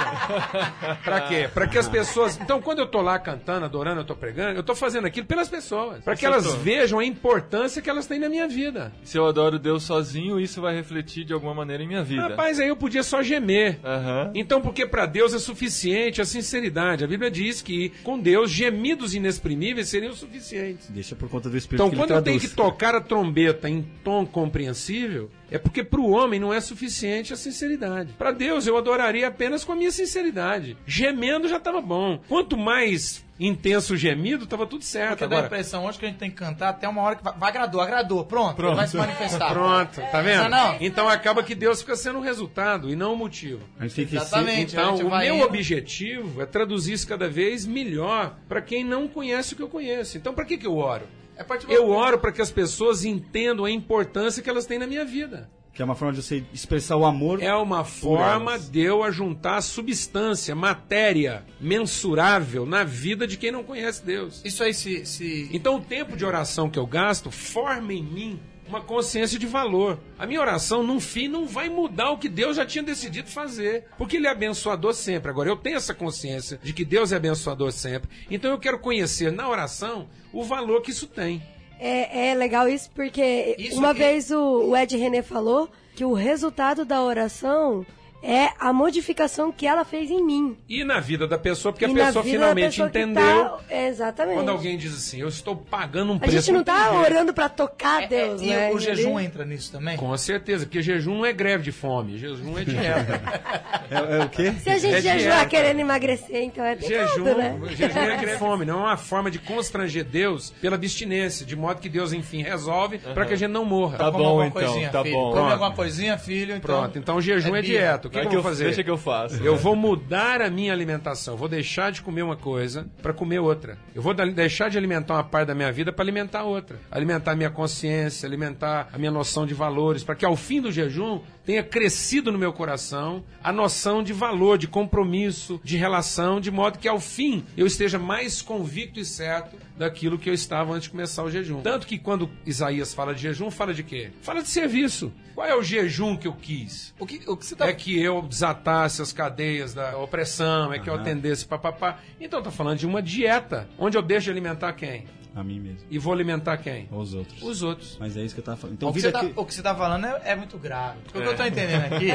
vejam. Para quê? Para que as pessoas... Então, quando eu estou lá cantando, adorando, eu estou pregando, eu estou fazendo aquilo pelas pessoas. Para que elas vejam a importância que elas têm na minha vida. Se eu adoro Deus sozinho, isso vai refletir de alguma maneira em minha vida. Rapaz, aí eu podia só gemer. Aham. Então, porque para Deus é suficiente a sinceridade. A Bíblia diz que com Deus gemidos inexprimíveis seriam suficientes. Deixa por conta do Espírito. Então, quando eu tenho que tocar a trombeta em tom compreensível, é porque para o homem não é suficiente a sinceridade. Para Deus eu adoraria apenas com a minha sinceridade. Gemendo já estava bom. Quanto mais intenso o gemido, estava tudo certo. Porque dá a impressão hoje que a gente tem que cantar até uma hora que vai agradou. Pronto. Ele vai se manifestar. Pronto, tá vendo? Não. Então acaba que Deus fica sendo o resultado e não o motivo. A gente tem que Exatamente. Então, a gente o vai meu indo. objetivo é traduzir isso cada vez melhor para quem não conhece o que eu conheço. Então, para que eu oro? Eu oro para que as pessoas entendam a importância que elas têm na minha vida. Que é uma forma de você expressar o amor. É uma forma de eu ajuntar substância, matéria mensurável na vida de quem não conhece Deus. Isso aí se... Então, o tempo de oração que eu gasto forma em mim uma consciência de valor. A minha oração, no fim, não vai mudar o que Deus já tinha decidido fazer, porque Ele é abençoador sempre. Agora, eu tenho essa consciência de que Deus é abençoador sempre, então eu quero conhecer na oração o valor que isso tem. É legal isso, porque Isso vez o Ed René falou que o resultado da oração é a modificação que ela fez em mim. E na vida da pessoa, porque E a na pessoa vida finalmente da pessoa que entendeu. Exatamente. Quando alguém diz assim, eu estou pagando um A preço. gente não tem tá jeito. orando pra tocar Deus, e né? o jejum entra nisso também? Com certeza, porque jejum não é greve de fome, jejum é dieta. É o quê? Se a gente É jejuar dieta. querendo emagrecer, então é pecado, né? Jejum é greve de fome, não é uma forma de constranger Deus pela abstinência, de modo que Deus, enfim, resolve para que a gente não morra. Tá Come bom, alguma então, coisinha, tá filho. bom. Come Pronto. alguma coisinha, filho. Pronto, então o jejum é birra. dieta. O que eu vou fazer? Deixa que eu faço. Eu vou mudar a minha alimentação. Eu vou deixar de comer uma coisa para comer outra. Eu vou deixar de alimentar uma parte da minha vida para alimentar outra. Alimentar a minha consciência, alimentar a minha noção de valores, para que ao fim do jejum tenha crescido no meu coração a noção de valor, de compromisso, de relação, de modo que ao fim eu esteja mais convicto e certo daquilo que eu estava antes de começar o jejum. Tanto que quando Isaías fala de jejum, fala de quê? Fala de serviço. Qual é o jejum que eu quis? O que você tá... É que eu desatasse as cadeias da opressão, é que eu atendesse papapá. Então tá falando de uma dieta, onde eu deixo de alimentar quem? A mim mesmo. E vou alimentar quem? Os outros. Os outros. Mas é isso que eu tava falando. Então, O que você tá falando é muito grave. O que eu tô entendendo aqui...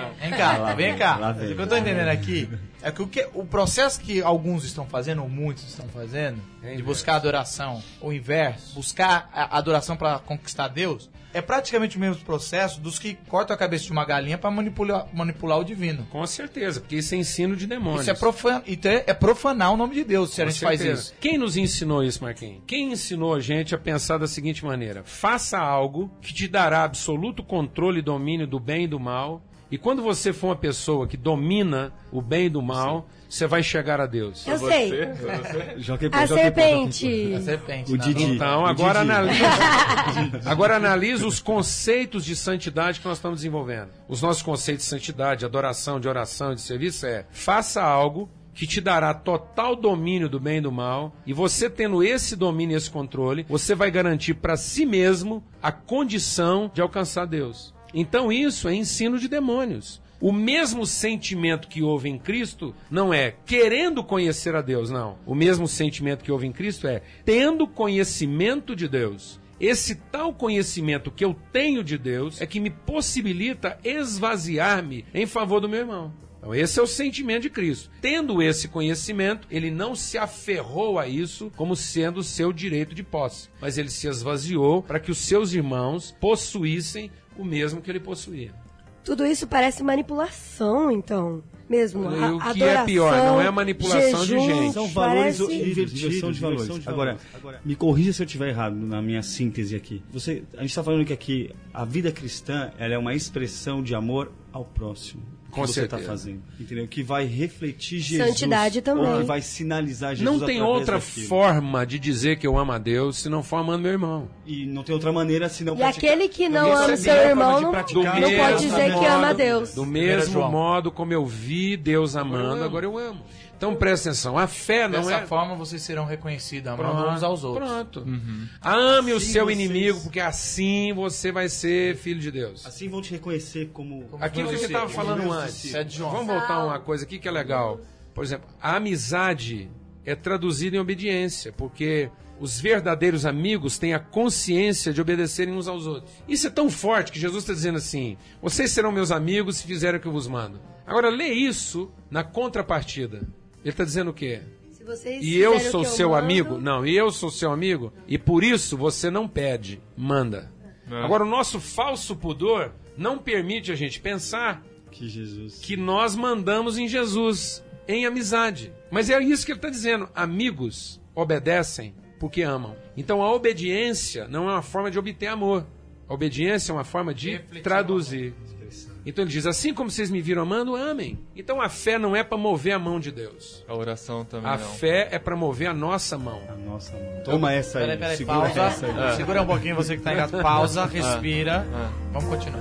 Vem cá. Lá vem. O que eu tô entendendo aqui é que o processo que alguns estão fazendo, ou muitos estão fazendo, de buscar adoração, o inverso, buscar a adoração para conquistar Deus, é praticamente o mesmo processo dos que cortam a cabeça de uma galinha para manipular o divino. Com certeza, porque isso é ensino de demônios. Isso é profanar o nome de Deus se a gente faz isso. Quem nos ensinou isso, Marquinhos? Quem ensinou a gente a pensar da seguinte maneira: faça algo que te dará absoluto controle e domínio do bem e do mal, e quando você for uma pessoa que domina o bem e do mal, você vai chegar a Deus. Eu sei. A serpente. A serpente. O Didi. Então, agora analisa os conceitos de santidade que nós estamos desenvolvendo. Os nossos conceitos de santidade, de adoração, de oração e de serviço é: faça algo que te dará total domínio do bem e do mal, e você tendo esse domínio e esse controle, você vai garantir para si mesmo a condição de alcançar Deus. Então isso é ensino de demônios. O mesmo sentimento que houve em Cristo não é querendo conhecer a Deus, não. O mesmo sentimento que houve em Cristo é tendo conhecimento de Deus. Esse tal conhecimento que eu tenho de Deus é que me possibilita esvaziar-me em favor do meu irmão. Então esse é o sentimento de Cristo. Tendo esse conhecimento, ele não se aferrou a isso como sendo o seu direito de posse, mas ele se esvaziou para que os seus irmãos possuíssem o mesmo que ele possuía. Tudo isso parece manipulação, então. Mesmo, o que é pior, não é manipulação jejum, de gente. São valores invertidos. de valores. Agora, me corrija se eu estiver errado na minha síntese aqui. A gente está falando que aqui a vida cristã ela é uma expressão de amor ao próximo. Que você está fazendo, entendeu? Que vai refletir Jesus. Santidade também. Ou que vai sinalizar Jesus. Não tem outra forma de dizer que eu amo a Deus se não for amando meu irmão. E não tem outra maneira senão E aquele que não ama seu irmão não pode dizer que ama a Deus. Do mesmo modo como eu vi Deus amando, agora eu amo. Então presta atenção, a fé não é... Dessa forma vocês serão reconhecidos, amando uns aos outros. Pronto. Ame o seu inimigo, porque assim você vai ser filho de Deus. Assim vão te reconhecer como Aquilo que você estava falando antes. Vamos voltar a uma coisa aqui que é legal. Por exemplo, a amizade é traduzida em obediência, porque os verdadeiros amigos têm a consciência de obedecerem uns aos outros. Isso é tão forte que Jesus está dizendo assim: vocês serão meus amigos se fizerem o que eu vos mando. Agora, lê isso na contrapartida. Ele está dizendo o quê? E eu sou seu amigo? Não, e eu sou seu amigo? E por isso você não pede, manda. Agora, o nosso falso pudor não permite a gente pensar que nós mandamos em Jesus, em amizade. Mas é isso que ele está dizendo. Amigos obedecem porque amam. Então, a obediência não é uma forma de obter amor. A obediência é uma forma de traduzir. Então ele diz, assim como vocês me viram amando, amem. Então a fé não é para mover a mão de Deus. A oração também não. A fé é para mover a nossa mão. A nossa mão. Toma essa aí. Peraí, segura pausa. essa aí. Segura um pouquinho, você que está em casa. Pausa, respira. Vamos continuar.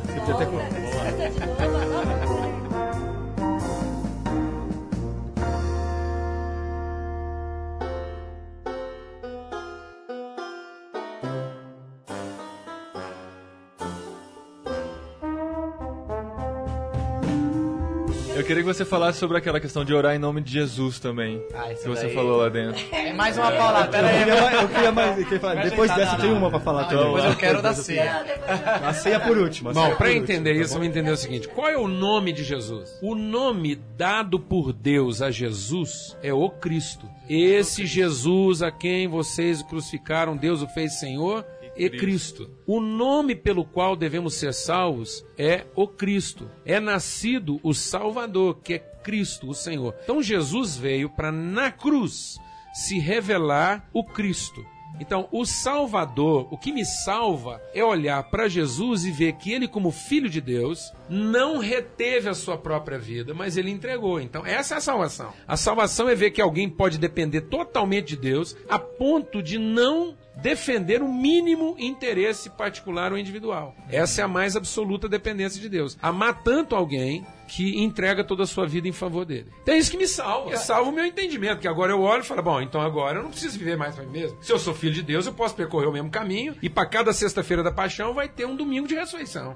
Eu queria que você falasse sobre aquela questão de orar em nome de Jesus também. Que você falou lá dentro. É mais uma palavra. Pera aí. Eu queria mais. Depois dessa tem uma pra falar também. Depois eu quero da ceia. A ceia por último. Bom, para entender isso, vamos entender o seguinte. Qual é o nome de Jesus? O nome dado por Deus a Jesus é o Cristo. Esse Jesus a quem vocês crucificaram, Deus o fez Senhor e Cristo. O nome pelo qual devemos ser salvos é o Cristo. É nascido o Salvador, que é Cristo, o Senhor. Então Jesus veio para, na cruz, se revelar o Cristo. Então, o Salvador, o que me salva é olhar para Jesus e ver que ele, como Filho de Deus, não reteve a sua própria vida, mas ele entregou. Então, essa é a salvação. A salvação é ver que alguém pode depender totalmente de Deus a ponto de não defender o mínimo interesse particular ou individual. Essa é a mais absoluta dependência de Deus. Amar tanto alguém que entrega toda a sua vida em favor dele. Então é isso que me salva. Que salva o meu entendimento, que agora eu olho e falo, bom, então agora eu não preciso viver mais para mim mesmo. Se eu sou filho de Deus, eu posso percorrer o mesmo caminho e para cada sexta-feira da paixão vai ter um domingo de ressurreição.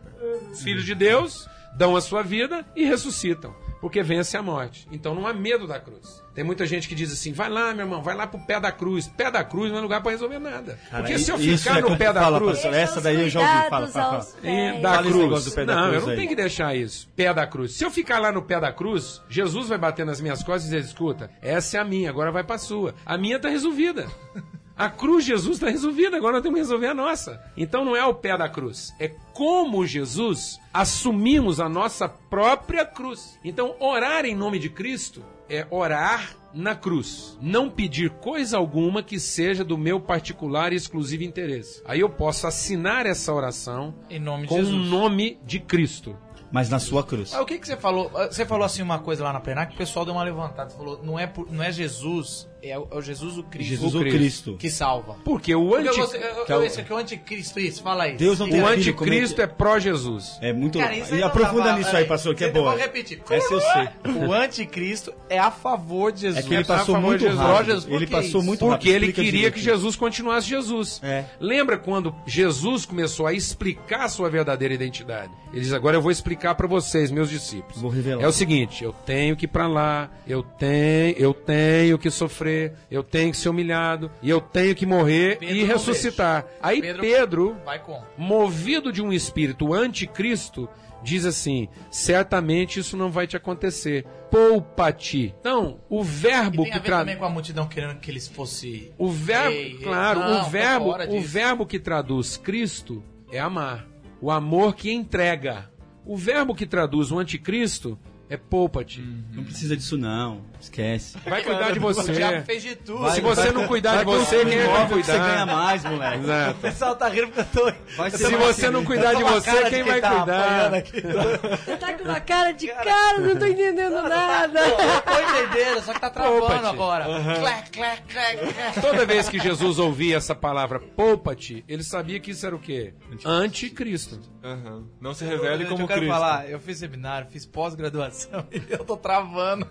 Os filhos de Deus dão a sua vida e ressuscitam, porque vence a morte. Então não há medo da cruz. Tem muita gente que diz assim, vai lá, meu irmão, vai lá pro pé da cruz. Pé da cruz não é lugar para resolver nada. Cara, porque se eu ficar no pé da cruz... Essa daí eu já ouvi, fala. Da cruz. Não, eu não tenho que deixar isso. Pé da cruz. Se eu ficar lá no pé da cruz, Jesus vai bater nas minhas costas e dizer, escuta, essa é a minha, agora vai pra sua. A minha tá resolvida. A cruz de Jesus está resolvida, agora nós temos que resolver a nossa. Então não é o pé da cruz, é como Jesus assumimos a nossa própria cruz. Então orar em nome de Cristo é orar na cruz. Não pedir coisa alguma que seja do meu particular e exclusivo interesse. Aí eu posso assinar essa oração em nome de com Jesus. o nome de Cristo. Mas na sua cruz. O que você falou? Você falou assim uma coisa lá na plenária que o pessoal deu uma levantada. Você falou, não é Jesus, é o Jesus o Cristo. Jesus o Cristo. Que salva. Porque o anticristo... Esse aqui é o anticristo, isso, fala isso. Deus não tem o anticristo é pró-Jesus. É muito... Cara, isso e aprofunda nisso aí, pastor, que é boa. Eu vou repetir. Essa eu sei. O anticristo é a favor de Jesus. É que ele passou muito rápido. Ele passou muito rápido. Porque ele queria que Jesus continuasse Jesus. Lembra quando Jesus começou a explicar a sua verdadeira identidade? Ele diz, agora eu vou explicar para vocês, meus discípulos. Vou revelar. É o seguinte, eu tenho que ir para lá, eu tenho que sofrer, eu tenho que ser humilhado, e eu tenho que morrer e ressuscitar. Aí Pedro, movido de um espírito anticristo, diz assim, certamente isso não vai te acontecer. Poupa-te. Então, o verbo que traduz... também com a multidão querendo que eles fossem... O verbo, claro, o verbo que traduz Cristo é amar. O amor que entrega. O verbo que traduz o anticristo é poupa-te. Não precisa disso não, esquece. Vai cuidar de você. O diabo fez de tudo. Se você não cuidar de você, quem vai cuidar? Você ganha mais, moleque. Exato. O pessoal tá rindo porque eu tô... Se você não cuidar de você, quem vai cuidar? Você tá com uma cara de cara, não tô entendendo nada. Eu tô entendendo, só que tá travando Poupa-te. agora. Clac, clac, clac, clac. Toda vez que Jesus ouvia essa palavra poupa-te, ele sabia que isso era o quê? Anticristo. Uhum. Não se revele como Eu quero Cristo. falar, eu fiz seminário, fiz pós-graduação e eu tô travando.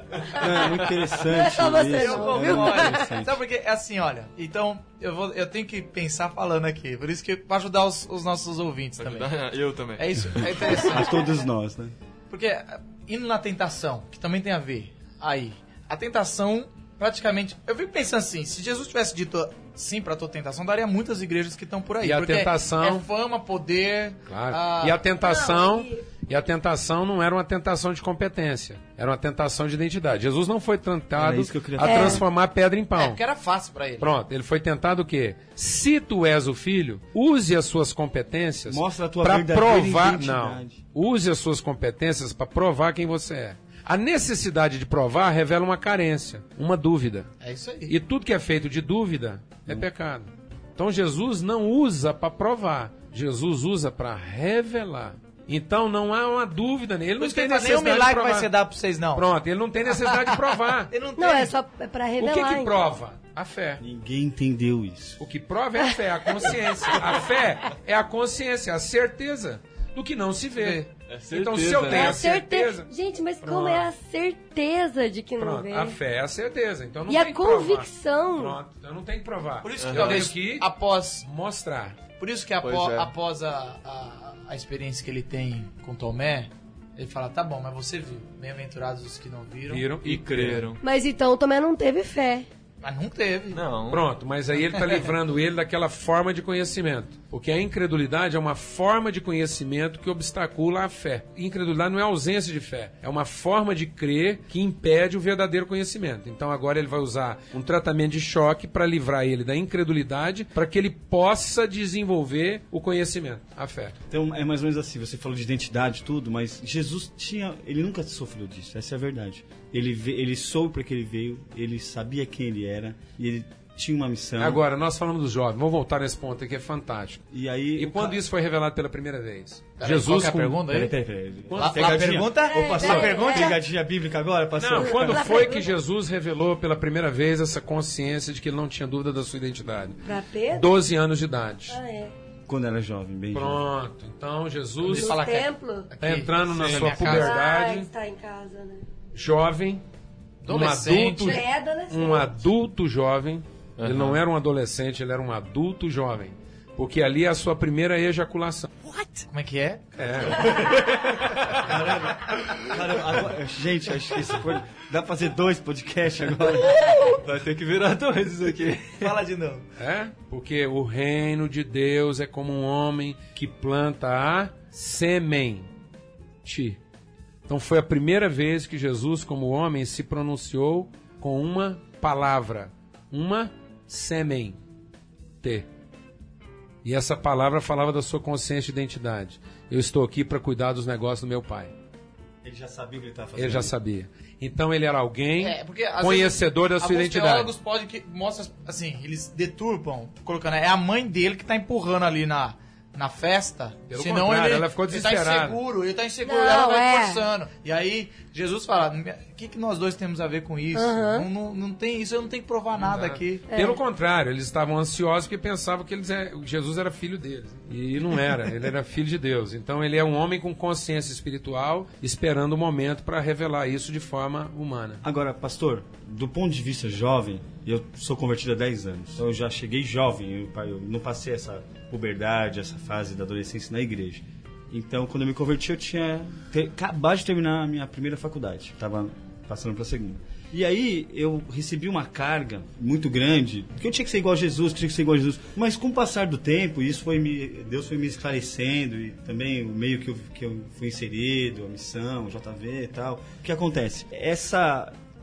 É muito interessante Não é você isso. não, É viu? muito interessante. Sabe porque é assim, olha, então eu tenho que pensar falando aqui, por isso que pra ajudar os nossos ouvintes também. Eu também. É isso, é interessante. A todos nós, né? Porque indo na tentação, que também tem a ver, aí, a tentação praticamente, eu fico pensando assim, se Jesus tivesse dito sim pra tua tentação, daria muitas igrejas que estão por aí. E a porque tentação- é fama, poder... Claro. E a tentação... Não, E a tentação não era uma tentação de competência, era uma tentação de identidade. Jesus não foi tentado Era isso que eu queria a falar. transformar pedra em pão. porque era fácil pra ele. Pronto, ele foi tentado o quê? Se tu és o filho, use as suas competências Mostra a tua para verdadeira provar. identidade. Não. Use as suas competências para provar quem você é. A necessidade de provar revela uma carência, uma dúvida. É isso aí. E tudo que é feito de dúvida é pecado. Então Jesus não usa para provar, Jesus usa para revelar. Então não há uma dúvida nele. Ele não tem nem o necessidade de milagre provar. vai ser dado pra vocês, não. Pronto, ele não tem necessidade de provar. Ele não tem. Não, é só pra O revelar. que então. prova? A fé. Ninguém entendeu isso. O que prova é a fé, a consciência. A fé é a consciência, a certeza do que não se vê. É certeza, Então, se eu né? tenho É a a certeza. certeza. Gente, mas Pronto. como é a certeza de que não Pronto, vê? a fé é a certeza. Então não E a tem que provar. convicção. Pronto, então não tem que provar. Por isso que eu talvez tenho que após... mostrar. Por isso que Pois é. após a experiência que ele tem com Tomé, ele fala, tá bom, mas você viu. Bem-aventurados os que não viram. Viram E creram. Mas então o Tomé não teve fé. Mas não teve. Não. Pronto, mas aí ele está livrando ele daquela forma de conhecimento. Porque a incredulidade é uma forma de conhecimento que obstacula a fé. Incredulidade não é ausência de fé, é uma forma de crer que impede o verdadeiro conhecimento. Então agora ele vai usar um tratamento de choque para livrar ele da incredulidade, para que ele possa desenvolver o conhecimento, a fé. Então é mais ou menos assim, você falou de identidade e tudo, mas Jesus ele nunca sofreu disso, essa é a verdade. Ele soube para que ele veio, ele sabia quem ele era, e ele tinha uma missão. Agora, nós falamos dos jovens, vamos voltar nesse ponto aqui, é fantástico. E aí... E quando isso foi revelado pela primeira vez? Peraí, qual que é a pergunta aí? Peraí. A pergunta? Ô, pastor, Peraí. pegadinha bíblica agora, pastor? Não, quando Lá foi pergunta. que Jesus revelou pela primeira vez essa consciência de que ele não tinha dúvida da sua identidade? Pra Pedro? 12 anos de idade. Ah, é. Quando era jovem, bem jovem. Pronto, então Jesus Ele fala que é- Templo? está entrando na Sim, sua minha casa. Ah, puberdade, está em casa, né? jovem, Adolescente. Pré-adolescente. um adulto jovem. Ele não era um adolescente, ele era um adulto jovem. Porque ali é a sua primeira ejaculação. Como é que é? Cara, agora, gente, acho que isso foi... Dá pra fazer 2 podcasts agora. Vai ter que virar 2 isso aqui. Fala de novo. É? Porque o reino de Deus é como um homem que planta a semente. Então foi a primeira vez que Jesus, como homem, se pronunciou com uma palavra. Uma semente. E essa palavra falava da sua consciência e identidade. Eu estou aqui para cuidar dos negócios do meu pai. Ele já sabia o que ele estava fazendo. Ele já sabia. Então ele era alguém Porque, às conhecedor da vezes, sua alguns identidade. teólogos podem que mostram assim, eles deturpam, colocando, é a mãe dele que tá empurrando ali na festa. Pelo senão contrário, ele, ela ficou ele tá desesperada. ele tá inseguro, Não, ela vai é. forçando. E aí Jesus fala, o que nós dois temos a ver com isso? Não tem isso, eu não tenho que provar nada aqui. Pelo contrário, eles estavam ansiosos porque pensavam que Jesus era filho deles. E não era, ele era filho de Deus. Então ele é um homem com consciência espiritual, esperando o momento para revelar isso de forma humana. Agora, pastor, do ponto de vista jovem, eu sou convertido há 10 anos. Então eu já cheguei jovem, eu não passei essa puberdade, essa fase da adolescência na igreja. Então, quando eu me converti, eu tinha acabado de terminar a minha primeira faculdade. Estava passando para a segunda. E aí, eu recebi uma carga muito grande, que eu tinha que ser igual a Jesus, que eu tinha que ser igual a Jesus. Mas com o passar do tempo, Deus foi me esclarecendo, e também o meio que eu fui inserido, a missão, o JV e tal. O que acontece? Essa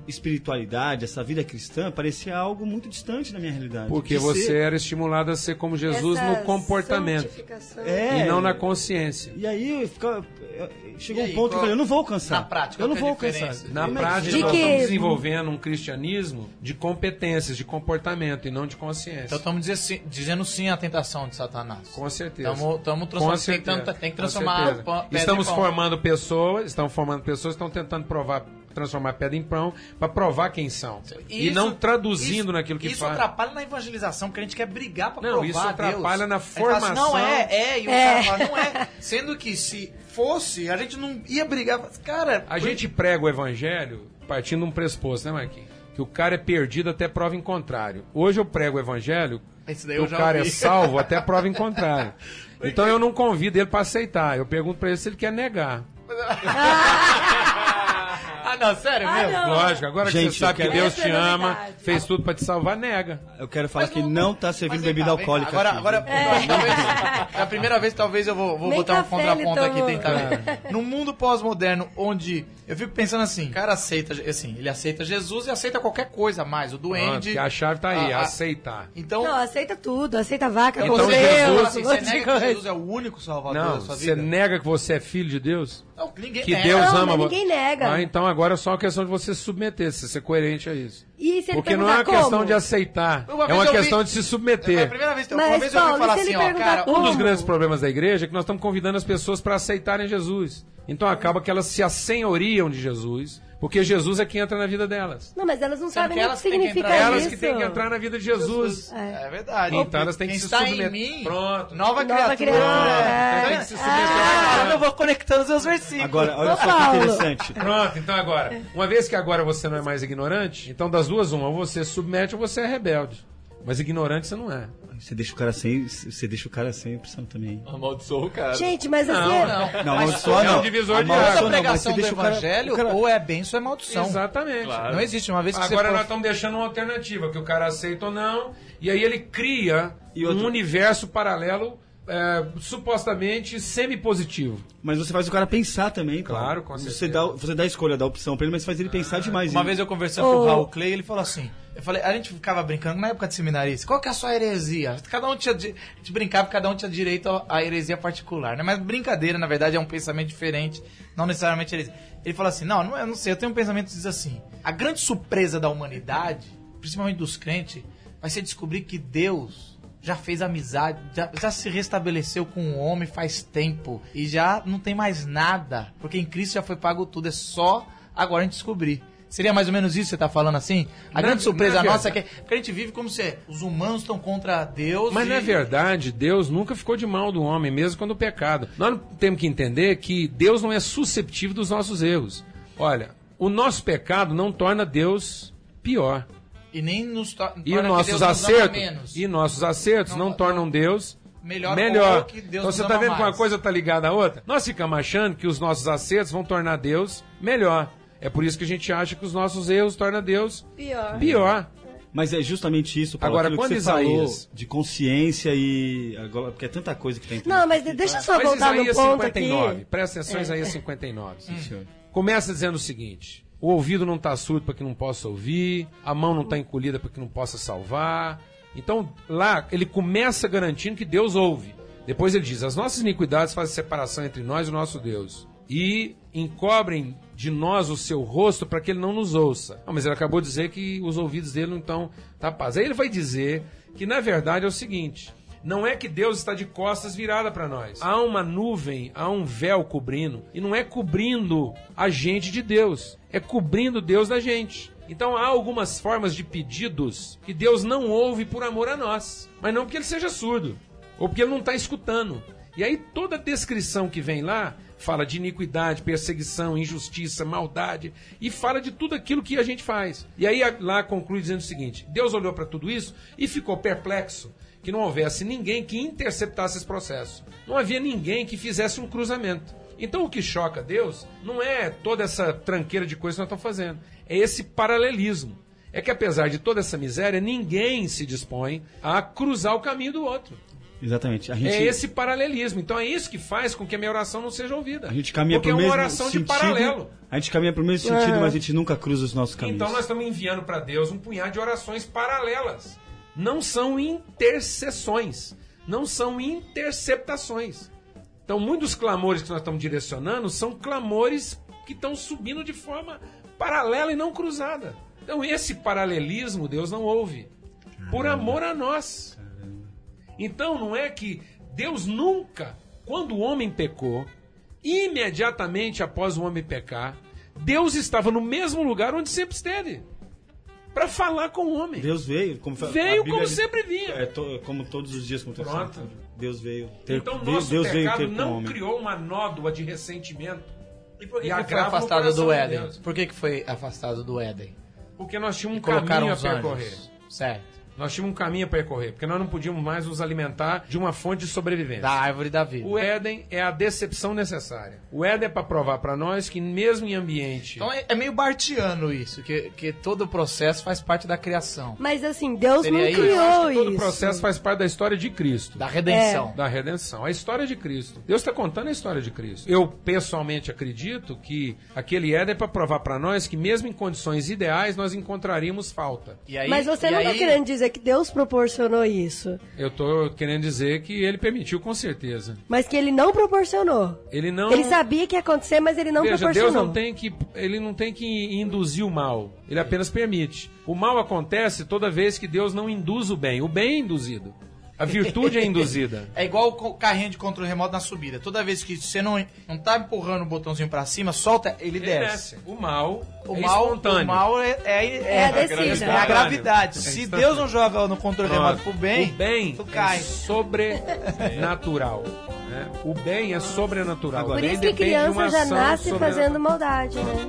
espiritualidade, essa vida cristã, parecia algo muito distante da minha realidade. Porque você era estimulado a ser como Jesus no comportamento. E não na consciência. E aí chegou um ponto que eu falei, eu não vou alcançar. Na prática, eu não vou alcançar. Na prática, nós estamos desenvolvendo um cristianismo de competências, de comportamento e não de consciência. Então estamos dizendo sim à tentação de Satanás. Com certeza. Estamos transformando, tem que transformar. Estamos formando pessoas, estão tentando transformar pedra em pão para provar quem são. E não traduzindo naquilo que faz. Isso atrapalha na evangelização, porque a gente quer brigar para provar. Não, isso atrapalha na formação. Assim, não e o cara fala, não é. Sendo que se fosse, a gente não ia brigar. Cara, a gente prega o evangelho partindo de um pressuposto, né, Marquinhos? Que o cara é perdido até prova em contrário. Hoje eu prego o evangelho que o cara é salvo até prova em contrário. Então eu não convido ele para aceitar. Eu pergunto para ele se ele quer negar. Não, sério mesmo? Não. Lógico, agora que você sabe que Deus te ama, fez tudo pra te salvar, nega. Eu quero falar que não tá servindo bebida alcoólica agora, aqui. talvez, é a primeira vez, talvez eu vou botar um contraponto aqui e tentar ver. No mundo pós-moderno, onde eu fico pensando assim, o cara aceita, assim, ele aceita Jesus e aceita qualquer coisa a mais, o duende... A chave tá aí, aceitar. Então, não, aceita tudo, aceita vaca, então Jesus, assim, você nega que Jesus é o único salvador da sua vida? Você nega que você é filho de Deus? Não, ninguém que nega. Deus ama você. Ninguém nega. Então agora é só uma questão de você se submeter, você ser coerente a isso. E se ele porque não é uma questão de aceitar, é uma questão de se submeter. É a primeira vez, uma vez eu ouvi falar assim, ó, cara, um dos grandes problemas da igreja é que nós estamos convidando as pessoas para aceitarem Jesus. Então acaba que elas se assenhoriam de Jesus, porque Jesus é quem entra na vida delas. Não, mas elas não sabem nem o que significa isso. Elas que têm que entrar na vida de Jesus. É verdade. Então elas têm que se submeter. Em mim, pronto. Nova criatura. Tem que se submeter. Eu vou conectando os meus versículos. Agora, olha só que interessante. Pronto, então agora, uma vez que agora você não é mais ignorante, então das duas uma, ou você submete ou você é rebelde. Mas ignorante você não é. Você deixa o cara sem opção também. Amaldiçoou o cara. Gente, mas assim... Não, amaldiçoa não. É um divisor de águas. água. A pregação do evangelho ou é bênção ou é maldição. Exatamente. Claro. Não existe uma vez que agora nós estamos deixando uma alternativa, que o cara aceita ou não, e aí ele cria um universo paralelo supostamente semi-positivo. Mas você faz o cara pensar também, claro, com certeza. Você dá a escolha, dá a opção pra ele, mas faz ele pensar demais. Uma vez eu conversando com o Raul Clay, ele falou assim, a gente ficava brincando na época de seminarista, qual que é a sua heresia? A gente brincava que cada um tinha direito à heresia particular, né? Mas brincadeira, na verdade, é um pensamento diferente, não necessariamente heresia. Ele falou assim, eu não sei, eu tenho um pensamento que diz assim, a grande surpresa da humanidade, principalmente dos crentes, vai ser descobrir que Deus já fez amizade, já se restabeleceu com o homem faz tempo e já não tem mais nada, porque em Cristo já foi pago tudo, é só agora a gente descobrir. Seria mais ou menos isso que você está falando assim? A grande surpresa nossa é que porque a gente vive como se os humanos estão contra Deus. Mas na verdade, Deus nunca ficou de mal do homem, mesmo quando o pecado. Nós temos que entender que Deus não é susceptível dos nossos erros. Olha, o nosso pecado não torna Deus pior. E nem nos nossos acertos não tornam Deus melhor. Que Deus então você está vendo que uma coisa está ligada à outra? Nós ficamos achando que os nossos acertos vão tornar Deus melhor. É por isso que a gente acha que os nossos erros tornam Deus pior. Mas é justamente isso, Paulo, agora, quando que você Isaías falou de consciência e agora, porque é tanta coisa que tem. Não, mas deixa eu só voltar no ponto 59, aqui. Presta atenção, Isaías 59. Começa dizendo o seguinte: o ouvido não está surdo para que não possa ouvir, a mão não está encolhida para que não possa salvar. Então, lá, ele começa garantindo que Deus ouve. Depois ele diz, as nossas iniquidades fazem separação entre nós e o nosso Deus. E encobrem de nós o seu rosto para que ele não nos ouça. Mas ele acabou de dizer que os ouvidos dele não estão tapados. Aí ele vai dizer que, na verdade, é o seguinte: não é que Deus está de costas virada para nós. Há uma nuvem, há um véu cobrindo. E não é cobrindo a gente de Deus, é cobrindo Deus da gente. Então há algumas formas de pedidos que Deus não ouve por amor a nós. Mas não porque ele seja surdo, ou porque ele não está escutando. E aí toda a descrição que vem lá fala de iniquidade, perseguição, injustiça, maldade, e fala de tudo aquilo que a gente faz. E aí lá conclui dizendo o seguinte: Deus olhou para tudo isso e ficou perplexo que não houvesse ninguém que interceptasse esse processo. Não havia ninguém que fizesse um cruzamento. Então o que choca Deus não é toda essa tranqueira de coisas que nós estamos fazendo, é esse paralelismo. É que apesar de toda essa miséria, ninguém se dispõe a cruzar o caminho do outro. Exatamente. É esse paralelismo. Então é isso que faz com que a minha oração não seja ouvida. A gente caminha porque pro mesmo é uma oração sentido, de paralelo. A gente caminha para o mesmo sentido, mas a gente nunca cruza os nossos caminhos. Então nós estamos enviando para Deus um punhado de orações paralelas. Não são intercessões. Não são interceptações. Então muitos dos clamores que nós estamos direcionando são clamores que estão subindo de forma paralela e não cruzada. Então esse paralelismo Deus não ouve. Por amor a nós. Então não é que Deus nunca, quando o homem pecou, imediatamente após o homem pecar, Deus estava no mesmo lugar onde sempre esteve. Para falar com o homem. Deus veio. Como sempre vinha. Como todos os dias aconteceu. Pronto. Deus veio. Então nosso pecado não criou uma nódoa de ressentimento. E por que foi afastado do Éden? Por que foi afastado do Éden? Porque nós tínhamos um caminho a percorrer. Certo. Nós tínhamos um caminho a percorrer, porque nós não podíamos mais nos alimentar de uma fonte de sobrevivência. Da árvore da vida. O Éden é a decepção necessária. O Éden é para provar para nós que mesmo em ambiente... Então é meio bartiano isso, que todo o processo faz parte da criação. Mas assim, Deus Seria não isso? criou isso. Todo o processo faz parte da história de Cristo. Da redenção. Da redenção. A história de Cristo. Deus está contando a história de Cristo. Eu, pessoalmente, acredito que aquele Éden é para provar para nós que mesmo em condições ideais nós encontraríamos falta. Mas você não está querendo dizer que Deus proporcionou isso? Eu estou querendo dizer que ele permitiu, com certeza. Mas que ele não proporcionou. Ele sabia que ia acontecer, mas ele não proporcionou. Deus não tem que induzir o mal. Ele apenas permite. O mal acontece toda vez que Deus não induz o bem. O bem é induzido. A virtude é induzida. É igual o carrinho de controle remoto na subida. Toda vez que você não tá empurrando o botãozinho pra cima, solta, ele desce. O mal é espontâneo. O mal é a descida. É a gravidade. Se Deus não joga no controle remoto pro bem, o bem tu cai. É sobrenatural. Né? O bem é sobrenatural. Por isso que criança já nasce fazendo maldade, né?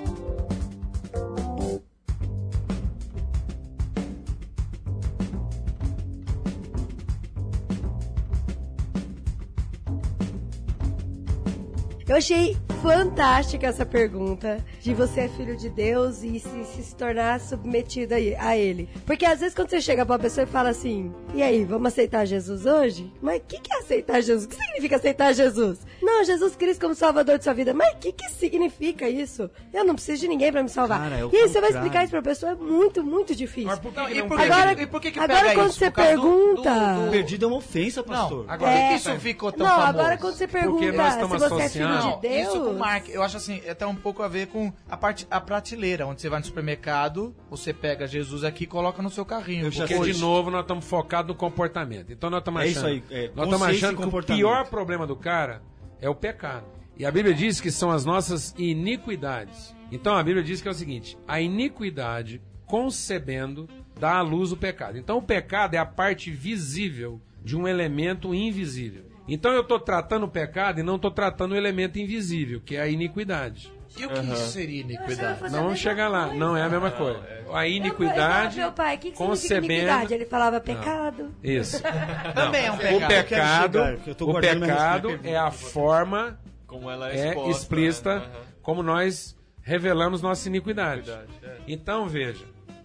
Eu achei fantástica essa pergunta de você é filho de Deus e se tornar submetido a ele. Porque às vezes quando você chega pra uma pessoa e fala assim, e aí, vamos aceitar Jesus hoje? Mas o que é aceitar Jesus? O que significa aceitar Jesus? Não, Jesus Cristo como salvador de sua vida. Mas o que significa isso? Eu não preciso de ninguém pra me salvar. Cara, e aí você vai explicar isso pra pessoa, é muito, muito difícil. Mas por que E por que agora pega quando isso? você Por causa pergunta... Perdido é uma ofensa, pastor. Não, agora por que isso ficou tão não, famoso? agora quando você Porque nós pergunta estamos se você é filho associando- de Deus... Isso com marketing, eu acho assim, é até um pouco a ver com a prateleira, onde você vai no supermercado, você pega Jesus aqui e coloca no seu carrinho. Porque, de novo, nós estamos focados no comportamento. Então, nós estamos achando, isso aí, nós estamos achando que o comportamento. pior problema do cara é o pecado. E a Bíblia diz que são as nossas iniquidades. Então, a Bíblia diz que é o seguinte, a iniquidade, concebendo, dá à luz o pecado. Então, o pecado é a parte visível de um elemento invisível. Então, eu estou tratando o pecado e não estou tratando o elemento invisível, que é a iniquidade. E o que isso seria iniquidade? Não vamos chegar lá, não é a mesma coisa. A iniquidade, meu pai, o que significa concebendo... iniquidade? Ele falava pecado. Isso. Também é um O pecado. pecado, Eu tô guardando minha resposta. é a forma Como ela explícita, Aham. como nós revelamos nossa iniquidade. Verdade, é. Então, veja,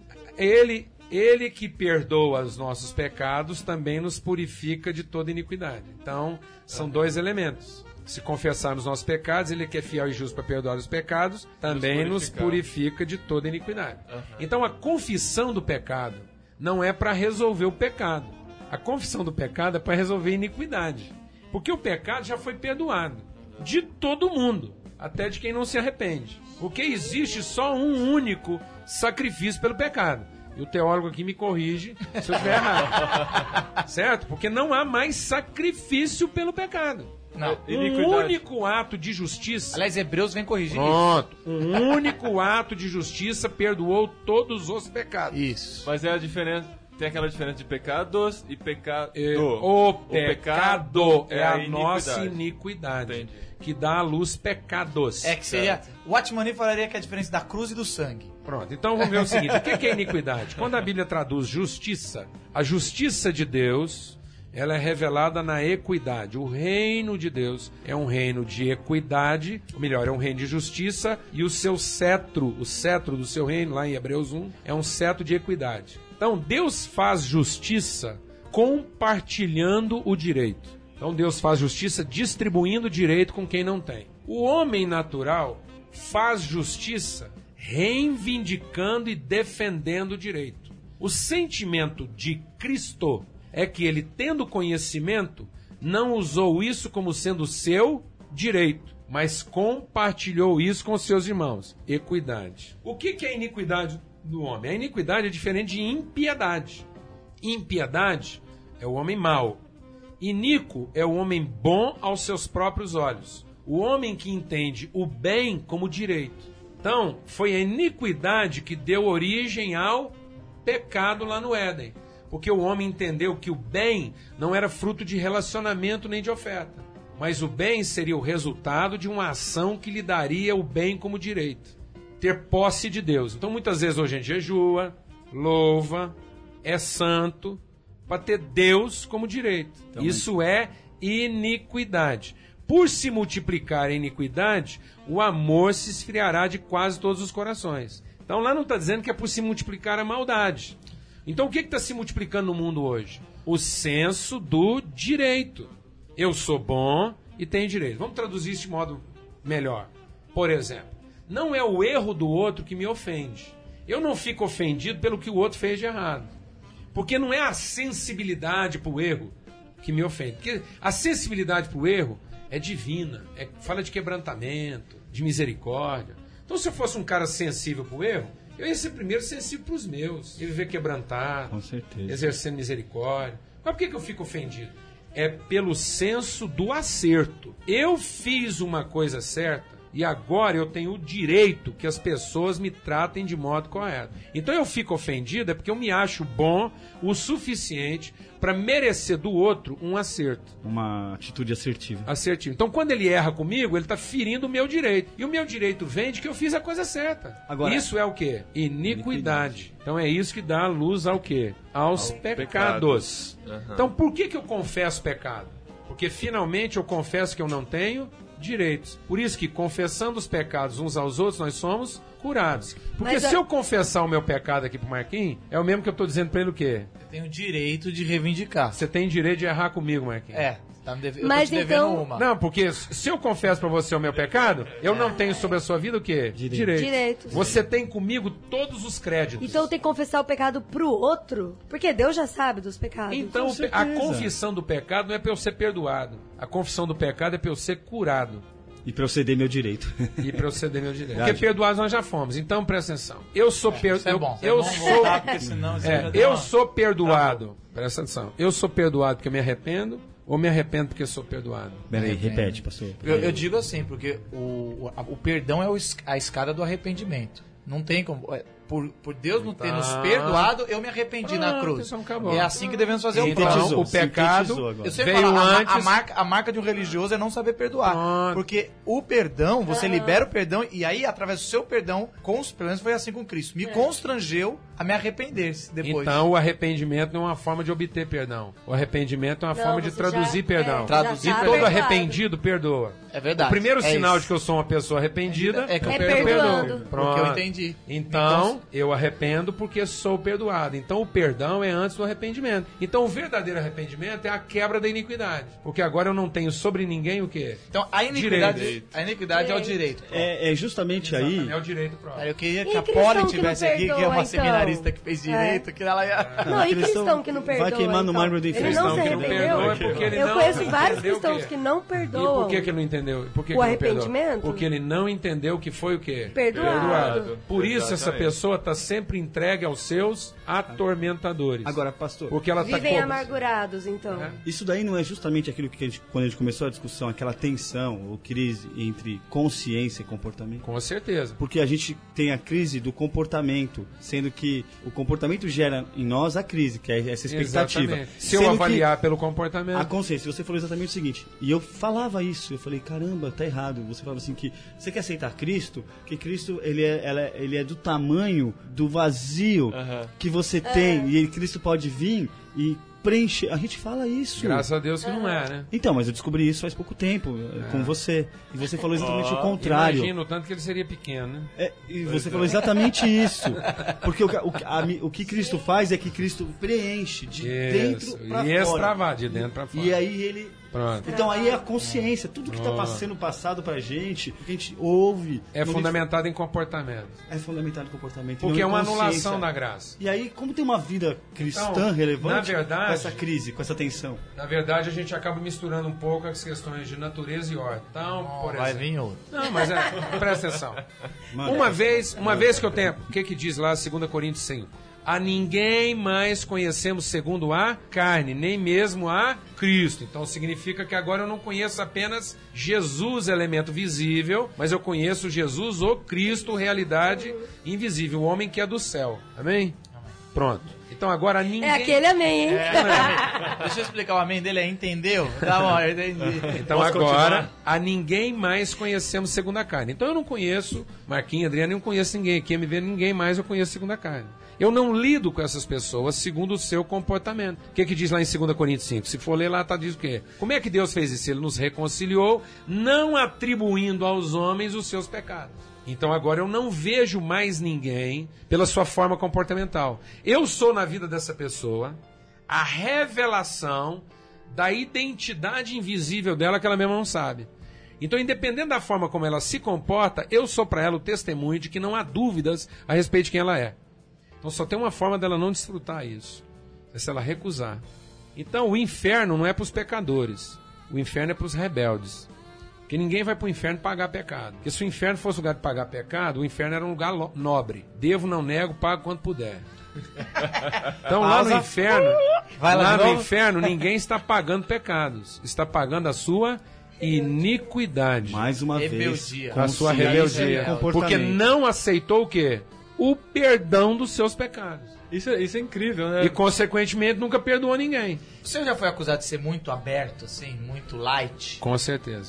ele que perdoa os nossos pecados também nos purifica de toda iniquidade. Então, são dois elementos. Se confessarmos nossos pecados, ele que é fiel e justo para perdoar os pecados, também nos purifica de toda iniquidade. Então, a confissão do pecado não é para resolver o pecado. A confissão do pecado é para resolver a iniquidade. Porque o pecado já foi perdoado de todo mundo, até de quem não se arrepende. Porque existe só um único sacrifício pelo pecado. E o teólogo aqui me corrige se eu estiver errado. Certo? Porque não há mais sacrifício pelo pecado. Não. Um único ato de justiça. Aliás, Hebreus vem corrigir Pronto. Um único ato de justiça perdoou todos os pecados. isso. Mas é a diferença. Tem aquela diferença de pecados e pecado. O pecado é a iniquidade. nossa iniquidade. Entendi. Que dá à luz pecados. É que seria... O Atmani falaria que é a diferença da cruz e do sangue. Pronto, então vamos ver o seguinte. O que é iniquidade? Quando a Bíblia traduz justiça, a justiça de Deus... ela é revelada na equidade. O reino de Deus é um reino de equidade, ou melhor, é um reino de justiça, e o seu cetro, o cetro do seu reino, lá em Hebreus 1, é um cetro de equidade. Então, Deus faz justiça compartilhando o direito. Então Deus faz justiça distribuindo direito com quem não tem. O homem natural faz justiça reivindicando e defendendo o direito. O sentimento de Cristo é que ele, tendo conhecimento, não usou isso como sendo seu direito, mas compartilhou isso com seus irmãos. Equidade. O que é a iniquidade do homem? A iniquidade é diferente de impiedade. Impiedade é o homem mau. Iníquo é o homem bom aos seus próprios olhos. O homem que entende o bem como direito. Então, foi a iniquidade que deu origem ao pecado lá no Éden. Porque o homem entendeu que o bem não era fruto de relacionamento nem de oferta. Mas o bem seria o resultado de uma ação que lhe daria o bem como direito. Ter posse de Deus. Então, muitas vezes hoje a gente jejua, louva, é santo, para ter Deus como direito. Então, isso é iniquidade. Por se multiplicar a iniquidade, o amor se esfriará de quase todos os corações. Então lá não está dizendo que é por se multiplicar a maldade. Então o que está se multiplicando no mundo hoje? O senso do direito. Eu sou bom e tenho direito. Vamos traduzir isso de modo melhor. Por exemplo, não é o erro do outro que me ofende. Eu não fico ofendido pelo que o outro fez de errado. Porque não é a sensibilidade para o erro que me ofende. Porque a sensibilidade para o erro é divina, fala de quebrantamento, de misericórdia. Então, se eu fosse um cara sensível para o erro, eu ia ser primeiro sensível para os meus. Ia viver quebrantado, com certeza, exercendo misericórdia. Mas por que eu fico ofendido? É pelo senso do acerto. Eu fiz uma coisa certa e agora eu tenho o direito que as pessoas me tratem de modo correto. Então eu fico ofendido é porque eu me acho bom o suficiente para merecer do outro um acerto. Uma atitude assertiva. Assertivo. Então quando ele erra comigo, ele está ferindo o meu direito. E o meu direito vem de que eu fiz a coisa certa. Agora, isso é o quê? Iniquidade. Então é isso que dá luz ao quê? Aos pecados. Uhum. Então por que eu confesso pecado? Porque finalmente eu confesso que eu não tenho direitos. Por isso que, confessando os pecados uns aos outros, nós somos curados. Porque se eu confessar o meu pecado aqui pro Marquinhos, é o mesmo que eu tô dizendo pra ele o quê? Eu tenho o direito de reivindicar. Você tem direito de errar comigo, Marquinhos. Tá me devendo, mas eu tô te devendo então... uma. Não, porque se eu confesso pra você o meu pecado, eu não tenho sobre a sua vida o quê? Direitos. Você tem comigo todos os créditos. Então tem que confessar o pecado pro outro? Porque Deus já sabe dos pecados. Então a confissão do pecado não é pra eu ser perdoado. A confissão do pecado é pra eu ser curado. E para eu ceder meu direito. E para eu ceder meu direito. Porque perdoados nós já fomos. Então presta atenção. Eu sou perdoado. Eu sou perdoado. Presta atenção. Eu sou perdoado porque eu me arrependo ou me arrependo porque sou perdoado? Peraí, repete, pastor. Eu digo assim, porque o perdão é a escada do arrependimento. Não tem como. Por Deus não ter nos perdoado, eu me arrependi na cruz. É assim que devemos fazer o próximo. O pecado eu sempre veio falo, antes. a marca de um religioso é não saber perdoar. Porque o perdão, você libera o perdão, e aí, através do seu perdão, pelo menos foi assim com Cristo, me constrangeu a me arrepender depois. Então, o arrependimento não é uma forma de obter perdão. O arrependimento é uma forma de traduzir perdão. Traduzir Todo perdoado. arrependido perdoa. É verdade. O primeiro sinal isso. de que eu sou uma pessoa arrependida é que eu perdoando. Porque eu entendi. Então, eu arrependo porque sou perdoado. Então, o perdão é antes do arrependimento. Então, o verdadeiro arrependimento é a quebra da iniquidade. Porque agora eu não tenho sobre ninguém o quê? Então, a iniquidade é o direito. É justamente aí... É o direito próprio. Eu queria que E a Polly cristão que tivesse não aqui, que é perdoa, uma então? seminarista que fez direito, que ela ia... Não, e cristão que não perdoa? Vai queimar no então? mármore do inferno. Ele não se Cristão que não arrependeu? perdoa é porque ele Eu não conheço vários entendeu o cristãos quê? que não E perdoam. por que ele não entendeu? Por que O que não perdoa? arrependimento? Porque ele não entendeu que foi o quê? Perdoado. Por isso essa Exatamente. pessoa está sempre entregue aos seus atormentadores. Agora, pastor, Porque ela está Vivem amargurados, então. isso daí não é justamente aquilo que quando a gente começou a discussão, aquela tensão ou crise entre consciência e comportamento? Com certeza. Porque a gente tem a crise do comportamento, sendo que o comportamento gera em nós a crise, que é essa expectativa. Exatamente. Se eu Sendo avaliar pelo comportamento... a consciência, você falou exatamente o seguinte, e eu falava isso, eu falei, caramba, tá errado. Você falava assim que você quer aceitar Cristo, que Cristo ele é do tamanho do vazio que você tem, e Cristo pode vir e preencher. A gente fala isso. Graças a Deus que não é, né? Então, mas eu descobri isso faz pouco tempo com você. E você falou exatamente o contrário. Imagino o tanto que ele seria pequeno, né? E você falou exatamente isso. Porque o que Cristo faz é que Cristo preenche de dentro pra fora. E extravar de dentro pra fora. E aí ele... Pronto. Então aí é a consciência, tudo que está sendo passado pra gente, o que a gente ouve... É fundamentado em comportamento. É fundamentado em comportamento. Porque é uma anulação da graça. E aí, como tem uma vida cristã relevante, na verdade, com essa crise, com essa tensão? Na verdade, a gente acaba misturando um pouco as questões de natureza e ordem. Então, por exemplo... Vai vir outro. Não, mas presta atenção. Mano, Uma vez que eu tenho... O que diz lá 2 Coríntios 5? A ninguém mais conhecemos segundo a carne, nem mesmo a Cristo. Então significa que agora eu não conheço apenas Jesus, elemento visível, mas eu conheço Jesus, o Cristo, realidade invisível, o homem que é do céu. Amém? Pronto. Então agora ninguém... É aquele amém, hein? Deixa eu explicar o amém dele, entendeu? Tá bom, eu entendi. Então Posso agora, continuar? a ninguém mais conhecemos segundo a carne. Então eu não conheço, Marquinhos, Adriano, eu não conheço ninguém. Quem me vê, ninguém mais eu conheço segundo a carne. Eu não lido com essas pessoas segundo o seu comportamento. O que diz lá em 2 Coríntios 5? Se for ler lá, diz o quê? Como é que Deus fez isso? Ele nos reconciliou, não atribuindo aos homens os seus pecados. Então agora eu não vejo mais ninguém pela sua forma comportamental. Eu sou na vida dessa pessoa a revelação da identidade invisível dela que ela mesma não sabe. Então, independente da forma como ela se comporta, eu sou para ela o testemunho de que não há dúvidas a respeito de quem ela é. Então só tem uma forma dela não desfrutar isso. É se ela recusar. Então o inferno não é para os pecadores. O inferno é para os rebeldes. Porque ninguém vai para o inferno pagar pecado. Porque se o inferno fosse lugar de pagar pecado, o inferno era um lugar nobre. Devo, não nego, pago quanto puder. Então lá no inferno, ninguém está pagando pecados. Está pagando a sua iniquidade. Mais uma vez, a sua rebeldia. Porque não aceitou o quê? O perdão dos seus pecados. Isso é incrível, né? E, consequentemente, nunca perdoou ninguém. O senhor já foi acusado de ser muito aberto, assim, muito light? Com certeza.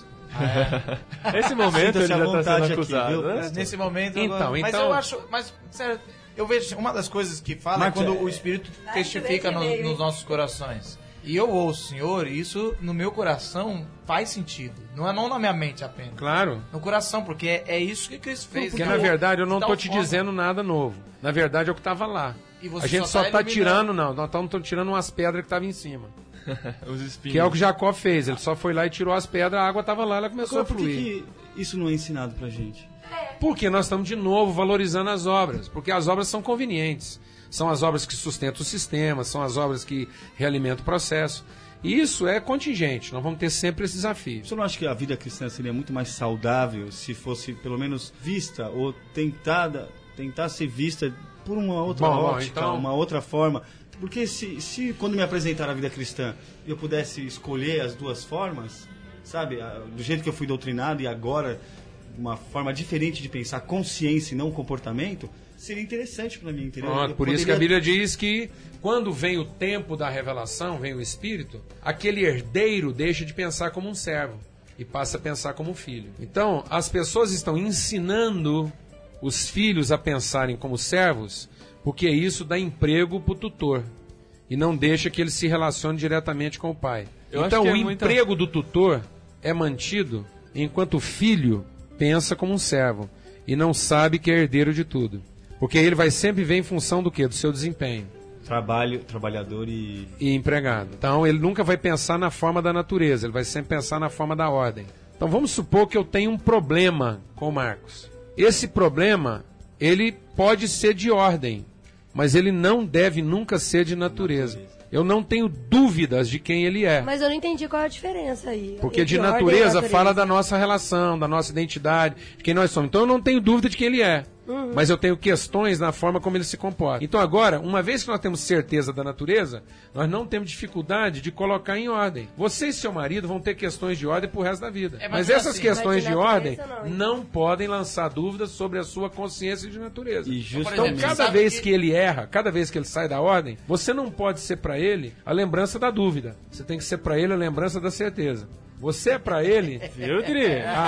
Nesse momento ele já está sendo acusado, aqui, né? Nesse momento... Mas eu acho... Mas, sério, eu vejo uma das coisas que fala é quando o Espírito testifica nos nossos corações. E eu ouço, Senhor, e isso no meu coração faz sentido. Não na minha mente apenas. Claro. No coração, porque é isso que Cristo fez. Porque, na verdade, eu não estou te dizendo nada novo. Na verdade, é o que estava lá. A gente só está tirando, nós estamos tirando umas pedras que estavam em cima. Os espinhos. Que é o que Jacó fez. Ele só foi lá e tirou as pedras, a água estava lá, ela começou a fluir. Por que isso não é ensinado pra gente? Porque nós estamos, de novo, valorizando as obras. Porque as obras são convenientes. São as obras que sustentam o sistema, são as obras que realimentam o processo. E isso é contingente, nós vamos ter sempre esse desafio. Você não acha que a vida cristã seria muito mais saudável se fosse, pelo menos, vista ou tentar ser vista por uma outra ótica, então... uma outra forma? Porque se quando me apresentar a vida cristã eu pudesse escolher as duas formas, sabe, do jeito que eu fui doutrinado e agora uma forma diferente de pensar, consciência e não comportamento, seria interessante para mim, entendeu? Por isso que a Bíblia diz que quando vem o tempo da revelação, vem o Espírito, aquele herdeiro deixa de pensar como um servo e passa a pensar como um filho. Então, as pessoas estão ensinando os filhos a pensarem como servos, porque isso dá emprego para o tutor e não deixa que ele se relacione diretamente com o pai. Então, o emprego do tutor é mantido enquanto o filho pensa como um servo e não sabe que é herdeiro de tudo. Porque ele vai sempre ver em função do quê? Do seu desempenho. Trabalhador e empregado. Então ele nunca vai pensar na forma da natureza, ele vai sempre pensar na forma da ordem. Então vamos supor que eu tenho um problema com o Marcos. Esse problema, ele pode ser de ordem, mas ele não deve nunca ser de natureza. Eu não tenho dúvidas de quem ele é. Mas eu não entendi qual é a diferença aí. Porque de natureza fala da nossa relação, da nossa identidade, de quem nós somos. Então eu não tenho dúvida de quem ele é. Mas eu tenho questões na forma como ele se comporta. Então agora, uma vez que nós temos certeza da natureza, nós não temos dificuldade de colocar em ordem. Você e seu marido vão ter questões de ordem pro resto da vida. Mas essas questões de ordem não podem lançar dúvidas sobre a sua consciência de natureza. Então cada vez que ele erra, cada vez que ele sai da ordem, você não pode ser para ele a lembrança da dúvida. Você tem que ser para ele a lembrança da certeza. Você é para ele, viu, Dri? A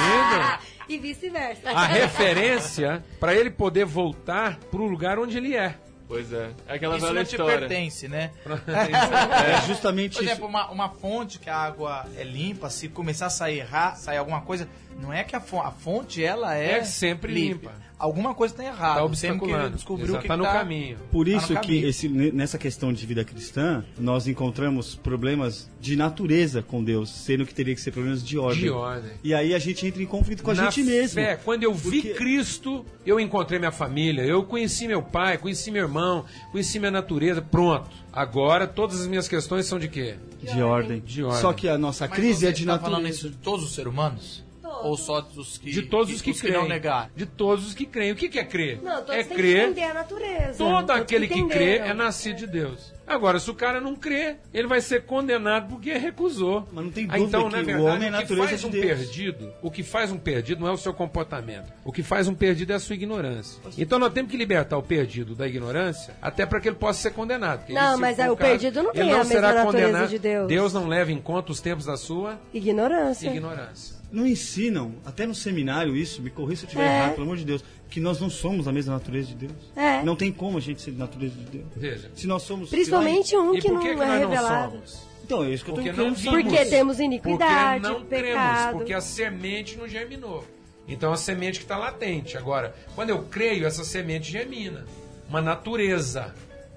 luz. E vice-versa. A referência para ele poder voltar para o lugar onde ele é. Pois é. É aquela Isso velha não te história. pertence, né? É justamente Por isso. exemplo, uma fonte que a água é limpa, se começar a sair alguma coisa, não é que a fonte ela É sempre limpa. Alguma coisa está errada. Tá Temos que obstaculando. descobrir o que Tá no caminho. Por Tá isso no que caminho. nessa questão de vida cristã, nós encontramos problemas de natureza com Deus, sendo que teria que ser problemas de ordem. De ordem. E aí a gente entra em conflito com a Na gente mesmo. fé, quando eu vi Porque- Cristo, eu encontrei minha família, eu conheci meu pai, conheci meu irmão, conheci minha natureza, pronto. Agora todas as minhas questões são de quê? De ordem. De ordem. Só que a nossa Mas crise você é de tá natureza. falando isso de todos os seres humanos? Ou só dos que... De todos os que creem. não negaram? De todos os que creem. O que é crer? Não, todos É têm que crer. entender a natureza. Todo Todos aquele que crê entenderam. é nascido de Deus. Agora, se o cara não crê, ele vai ser condenado porque recusou. Mas não tem dúvida então, que na o verdade, homem é a o que natureza faz de um Deus. perdido, o que faz um perdido não é o seu comportamento. O que faz um perdido é a sua ignorância. Então, nós temos que libertar o perdido da ignorância, até para que ele possa ser condenado. Porque Não, se mas for o caso, perdido não ele tem a mesma será natureza condenado. de Deus. Deus não leva em conta os tempos da sua Ignorância. ignorância. Não ensinam, até no seminário isso, me corrija se eu estiver errado, pelo amor de Deus, que nós não somos a mesma natureza de Deus. É. Não tem como a gente ser da natureza de Deus. Veja. Se nós somos... Principalmente um E que por não que é nós revelado. não somos? Então, é isso que eu Porque estou não querendo vimos. Porque temos iniquidade, porque não pecado. cremos, porque a semente não germinou. Então a semente que está latente. Agora, quando eu creio, essa semente germina. Uma natureza.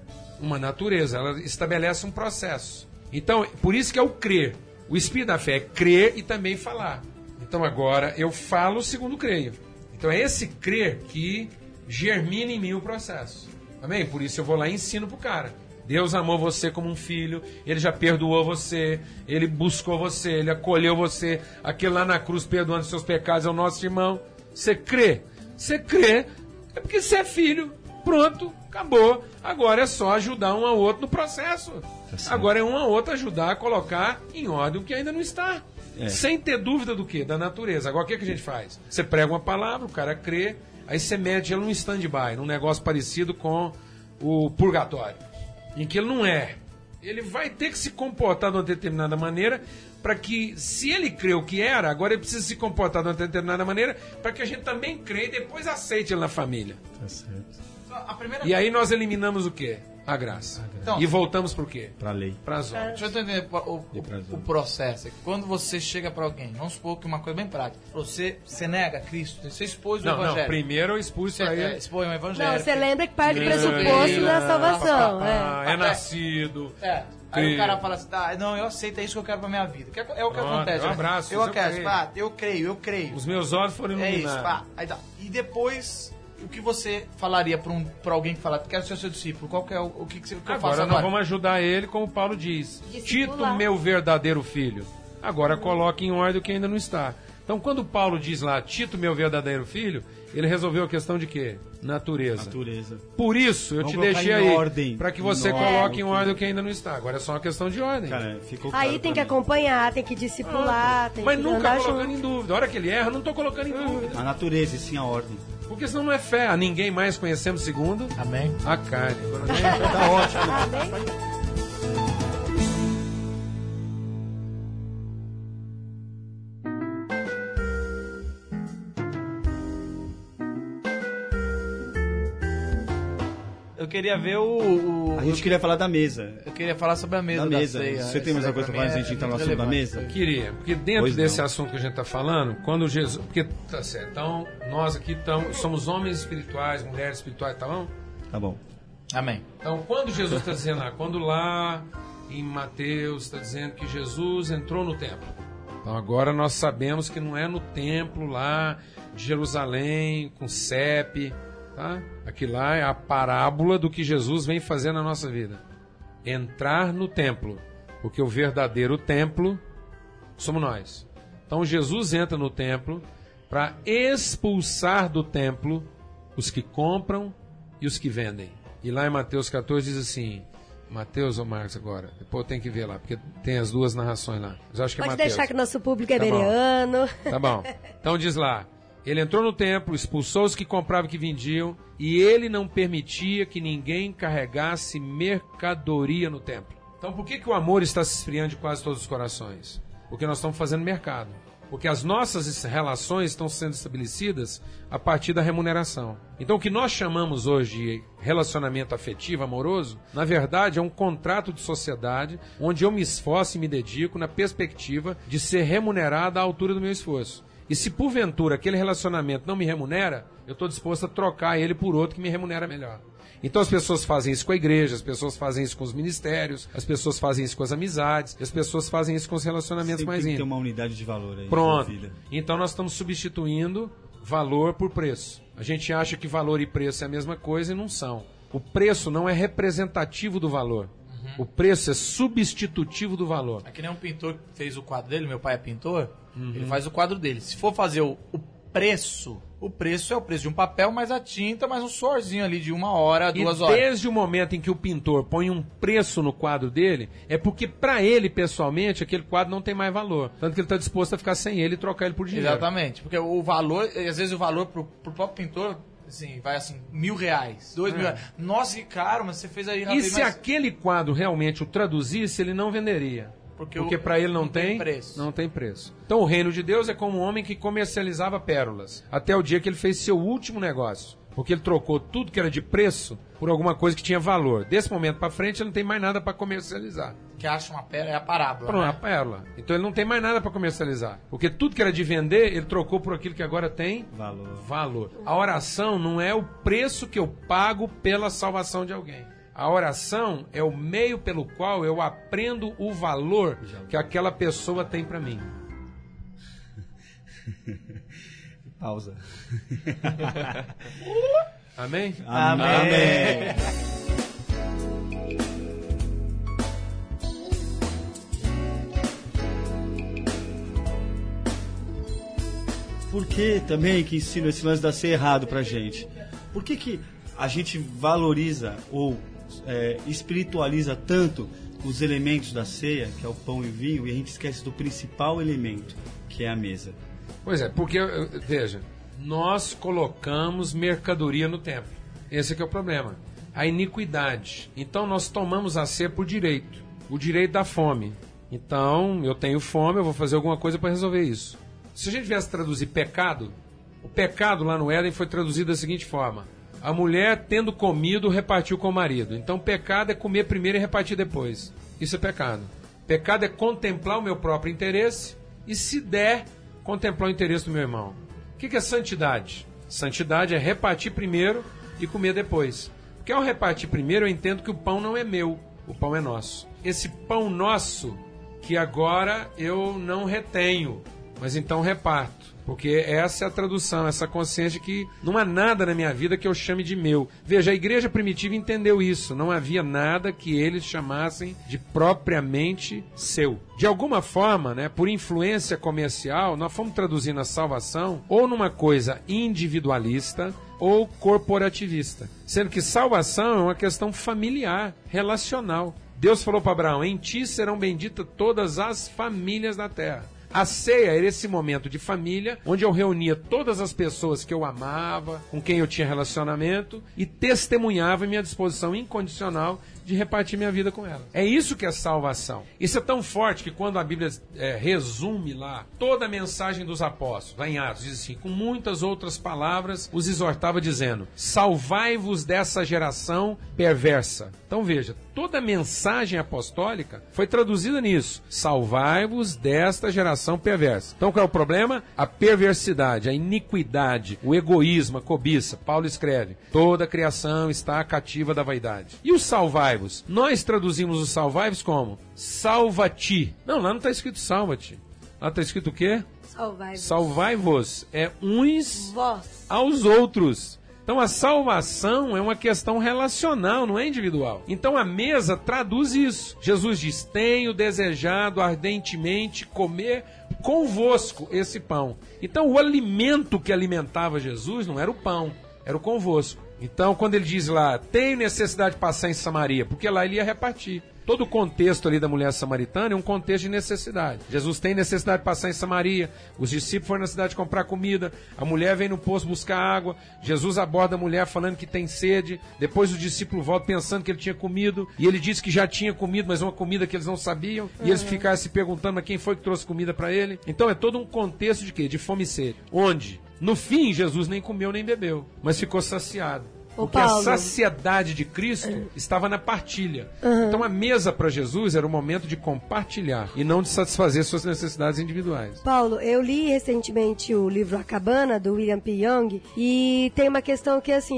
Ela estabelece um processo. Então, por isso que é o crer. O espírito da fé é crer e também falar. Então agora eu falo segundo creio. Então é esse crer que germina em mim o processo. Amém? Por isso eu vou lá e ensino pro cara. Deus amou você como um filho, Ele já perdoou você, Ele buscou você, Ele acolheu você, aquele lá na cruz perdoando seus pecados é o nosso irmão. Você crê? Você crê é porque você é filho. Pronto, acabou. Agora é só ajudar um ao outro no processo. Agora é um ao outro ajudar a colocar em ordem o que ainda não está. Sem ter dúvida do quê? Da natureza. Agora o que a gente faz? Você prega uma palavra, o cara crê, aí você mete ele num stand-by, num negócio parecido com o purgatório, em que ele não é. Ele vai ter que se comportar de uma determinada maneira para que, se ele crê o que era, agora ele precisa se comportar de uma determinada maneira para que a gente também crê e depois aceite ele na família. Tá certo. A primeira E aí nós eliminamos o quê? A graça. Então, E voltamos para o quê? Pra lei. Para as obras. Deixa eu entender o processo. Quando você chega pra alguém, vamos supor que uma coisa bem prática, você nega Cristo, você expôs o Não, Evangelho. primeiro eu expus para ele. Expõe o Evangelho. Não, você lembra que parte do Cristo pressuposto da salvação. É nascido. Aí o cara fala assim, tá, não, eu aceito, é isso que eu quero pra minha vida. É o que Pronto, acontece. um né? abraço, eu eu quero, creio. pá, eu creio. Os meus olhos foram É iluminados. isso, pá. Aí tá. E depois, o que você falaria pra alguém que fala, quero ser seu discípulo? Qual que é o que eu faço Agora agora? nós vamos ajudar ele, como Paulo diz. Discipular. Tito, meu verdadeiro filho. Agora coloque em ordem o que ainda não está. Então, quando Paulo diz lá, Tito, meu verdadeiro filho, ele resolveu a questão de quê? Natureza. Por isso, eu Vamos te colocar deixei em aí, ordem. para que você Em coloque ordem. em ordem o que ainda não está. Agora é só uma questão de ordem. Cara, ficou claro Aí tem que pra mim. acompanhar, tem que discipular, tem Mas que nunca andar colocando junto. em dúvida. A hora que ele erra, eu não estou colocando em dúvida. A natureza, e sim a ordem. Porque senão não é fé. A ninguém mais conhecemos segundo Amém. a carne. Agora, Tá ótimo. Amém? Eu queria ver o A gente queria falar da mesa. eu queria falar sobre a mesa Da mesa. ceia. Você tem mais alguma coisa pra falar antes de a gente entrar no assunto da mesa? queria, porque dentro Pois desse não. assunto que a gente está falando, quando Jesus. Porque, tá certo, então nós aqui somos homens espirituais, mulheres espirituais, tá bom? Tá bom. Amém. Então, quando Jesus está dizendo lá, quando lá em Mateus está dizendo que Jesus entrou no templo. Então, agora nós sabemos que não é no templo lá de Jerusalém, com CEP, tá? Aqui lá é a parábola do que Jesus vem fazer na nossa vida. Entrar no templo, porque o verdadeiro templo somos nós. Então, Jesus entra no templo para expulsar do templo os que compram e os que vendem. E lá em Mateus 14 diz assim, Mateus ou Marcos agora? Depois eu tenho que ver lá, porque tem as duas narrações lá. Mas eu acho que é Pode Mateus. deixar que nosso público é Tá bom. bereano. Tá bom. Então diz lá, ele entrou no templo, expulsou os que compravam e que vendiam, e ele não permitia que ninguém carregasse mercadoria no templo. Então por que o amor está se esfriando de quase todos os corações? Porque nós estamos fazendo mercado. Porque as nossas relações estão sendo estabelecidas a partir da remuneração. Então, o que nós chamamos hoje de relacionamento afetivo, amoroso, na verdade é um contrato de sociedade onde eu me esforço e me dedico na perspectiva de ser remunerado à altura do meu esforço. E se porventura aquele relacionamento não me remunera, eu estou disposto a trocar ele por outro que me remunera melhor. Então as pessoas fazem isso com a igreja, as pessoas fazem isso com os ministérios, as pessoas fazem isso com as amizades, as pessoas fazem isso com os relacionamentos sempre mais íntimos. Tem uma unidade de valor aí. Pronto. Então nós estamos substituindo valor por preço. A gente acha que valor e preço é a mesma coisa e não são. O preço não é representativo do valor. O preço é substitutivo do valor. É que nem um pintor que fez o quadro dele, meu pai é pintor, ele faz o quadro dele. Se for fazer o preço é o preço de um papel, mais a tinta, mais um suorzinho ali de 1 hora, 2 horas. E desde o momento em que o pintor põe um preço no quadro dele, é porque para ele, pessoalmente, aquele quadro não tem mais valor. Tanto que ele está disposto a ficar sem ele e trocar ele por dinheiro. Exatamente, porque o valor, às vezes o valor pro próprio pintor, assim, vai assim, R$1.000, R$2.000. Nossa, que caro, mas você fez aí... E se aquele quadro realmente o traduzisse, ele não venderia. Porque para ele não tem preço. Não tem preço. Então o reino de Deus é como um homem que comercializava pérolas, até o dia que ele fez seu último negócio. Porque ele trocou tudo que era de preço por alguma coisa que tinha valor. Desse momento para frente ele não tem mais nada para comercializar. Que acha uma pérola, é a parábola. Pronto, né? a pérola. Então ele não tem mais nada para comercializar. Porque tudo que era de vender, ele trocou por aquilo que agora tem valor. A oração não é o preço que eu pago pela salvação de alguém. A oração é o meio pelo qual eu aprendo o valor que aquela pessoa tem para mim. Pausa. Amém? Amém. Por que também que ensina esse lance da ser errado pra gente? Por que a gente valoriza ou espiritualiza tanto os elementos da ceia, que é o pão e o vinho, e a gente esquece do principal elemento, que é a mesa? Pois é, porque, veja, nós colocamos mercadoria no templo. Esse é o problema. A iniquidade. Então nós tomamos a ceia por direito. O direito da fome. Então, eu tenho fome, eu vou fazer alguma coisa para resolver isso. Se a gente viesse traduzir pecado, o pecado lá no Éden foi traduzido da seguinte forma: a mulher, tendo comido, repartiu com o marido. Então, pecado é comer primeiro e repartir depois. Isso é pecado. Pecado é contemplar o meu próprio interesse e, se der, contemplar o interesse do meu irmão. O que é santidade? Santidade é repartir primeiro e comer depois. Porque ao repartir primeiro, eu entendo que o pão não é meu, o pão é nosso. Esse pão nosso, que agora eu não retenho, mas então reparto. Porque essa é a tradução, essa consciência que não há nada na minha vida que eu chame de meu. Veja, a igreja primitiva entendeu isso. Não havia nada que eles chamassem de propriamente seu. De alguma forma, né, por influência comercial, nós fomos traduzindo a salvação ou numa coisa individualista ou corporativista. Sendo que salvação é uma questão familiar, relacional. Deus falou para Abraão: em ti serão benditas todas as famílias da terra. A ceia era esse momento de família, onde eu reunia todas as pessoas que eu amava, com quem eu tinha relacionamento, e testemunhava minha disposição incondicional de repartir minha vida com elas. É isso que é salvação. Isso é tão forte que quando a Bíblia resume lá toda a mensagem dos apóstolos, lá em Atos, diz assim: com muitas outras palavras, os exortava dizendo: salvai-vos dessa geração perversa. Então veja, toda a mensagem apostólica foi traduzida nisso: salvai-vos desta geração perversa. Então qual é o problema? A perversidade, a iniquidade, o egoísmo, a cobiça. Paulo escreve: toda a criação está cativa da vaidade. E o salvai-vos? Nós traduzimos o salvai-vos como salva-te. Não, lá não está escrito salva-te. Lá está escrito o quê? Salvai-vos. Salvai-vos. É uns Vós. aos outros. Então a salvação é uma questão relacional, não é individual. Então a mesa traduz isso. Jesus diz: tenho desejado ardentemente comer convosco esse pão. Então o alimento que alimentava Jesus não era o pão, era o convosco. Então quando ele diz lá: tenho necessidade de passar em Samaria, porque lá ele ia repartir. todo o contexto ali da mulher samaritana é um contexto de necessidade. Jesus tem necessidade de passar em Samaria, os discípulos foram na cidade comprar comida, a mulher vem no poço buscar água, Jesus aborda a mulher falando que tem sede, depois o discípulo volta pensando que ele tinha comido, e ele disse que já tinha comido, mas uma comida que eles não sabiam, e eles ficaram se perguntando, mas quem foi que trouxe comida para ele? Então é todo um contexto de quê? De fome e sede. Onde, no fim, Jesus nem comeu nem bebeu, mas ficou saciado. Porque a saciedade de Cristo estava na partilha. Então a mesa para Jesus era o momento de compartilhar e não de satisfazer suas necessidades individuais. Paulo, eu li recentemente o livro A Cabana, do William P. Young, e tem uma questão que, assim,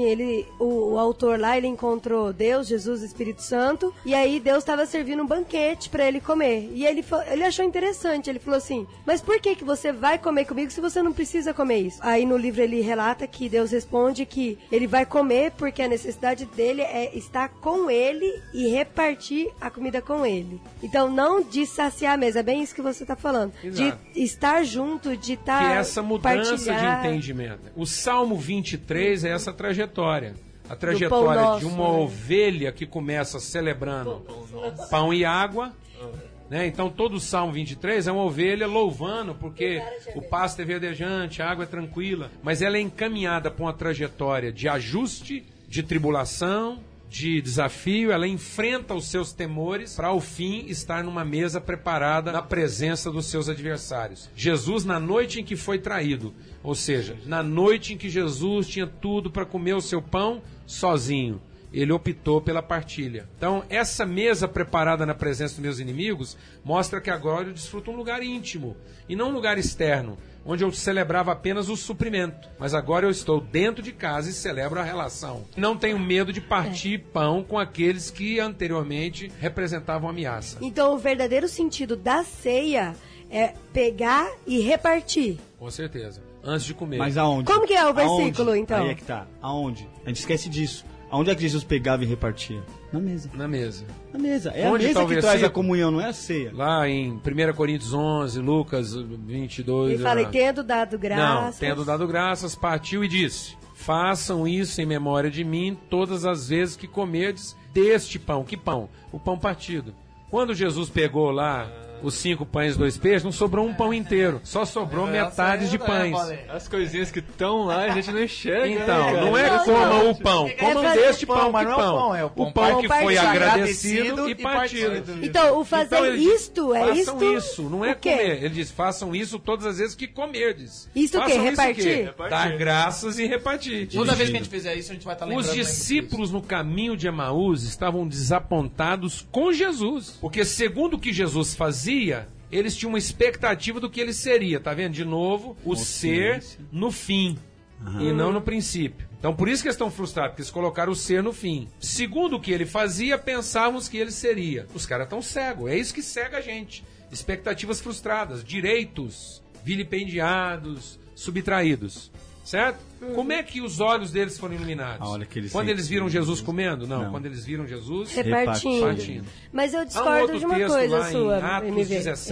o autor lá, ele encontrou Deus, Jesus, Espírito Santo, e aí Deus estava servindo um banquete para ele comer. E ele achou interessante, ele falou assim, mas por que você vai comer comigo se você não precisa comer isso? Aí no livro ele relata que Deus responde que ele vai comer porque a necessidade dele é estar com ele e repartir a comida com ele. Então, não de saciar a mesa, é bem isso que você está falando. Exato. De estar junto, de estar que é essa mudança partilhar. de entendimento. O Salmo 23 é essa trajetória. A trajetória de uma ovelha que começa celebrando pão e água. Né? Então todo o Salmo 23 é uma ovelha louvando, porque o pasto é verdejante, a água é tranquila, mas ela é encaminhada para uma trajetória de ajuste, de tribulação, de desafio, ela enfrenta os seus temores para ao fim estar numa mesa preparada na presença dos seus adversários. Jesus, na noite em que foi traído, ou seja, na noite em que Jesus tinha tudo para comer o seu pão sozinho, ele optou pela partilha. Então, essa mesa preparada na presença dos meus inimigos mostra que agora eu desfruto um lugar íntimo e não um lugar externo, onde eu celebrava apenas o suprimento. Mas agora eu estou dentro de casa e celebro a relação. Não tenho medo de partir pão com aqueles que anteriormente representavam ameaça. Então, o verdadeiro sentido da ceia é pegar e repartir. Com certeza. Antes de comer. Mas aonde? Como que é o versículo, aonde? então? Aí é que tá. Aonde? A gente esquece disso. Aonde é que Jesus pegava e repartia? Na mesa. Na mesa. Na mesa. É Onde a mesa tá o que traz a comunhão, não é a ceia. Lá em 1 Coríntios 11, Lucas 22... Ele fala, e tendo dado graças... Não, tendo dado graças, partiu e disse, façam isso em memória de mim todas as vezes que comerdes deste pão. Que pão? O pão partido. Quando Jesus pegou lá os 5 pães e 2 peixes, não sobrou um pão inteiro. Só sobrou metade de pães. As coisinhas que estão lá, a gente não enxerga. Então, né, não é que comam o pão. Comam deste pão, que pão. É o pão que foi agradecido e partido. Então, o fazer Então, isto é isto? Façam isso, não é comer. Ele diz, façam isso todas as vezes que comerdes. Isso o quê? Repartir? Dar graças e repartir. Toda vez que a gente fizer isso, a gente vai estar lembrando. Os discípulos no caminho de Emaús estavam desapontados com Jesus. Porque segundo o que Jesus fazia, eles tinham uma expectativa do que ele seria. Tá vendo? De novo, o ser no fim e não no princípio. Então por isso que eles estão frustrados, porque eles colocaram o ser no fim. Segundo o que ele fazia, pensávamos que ele seria. Os caras estão cegos. É isso que cega a gente. Expectativas frustradas, direitos vilipendiados, subtraídos. Certo? Como é que os olhos deles foram iluminados? Quando eles viram Jesus comendo? Não. Quando eles viram Jesus repartindo. Mas eu discordo de uma coisa lá sua, em Atos MV.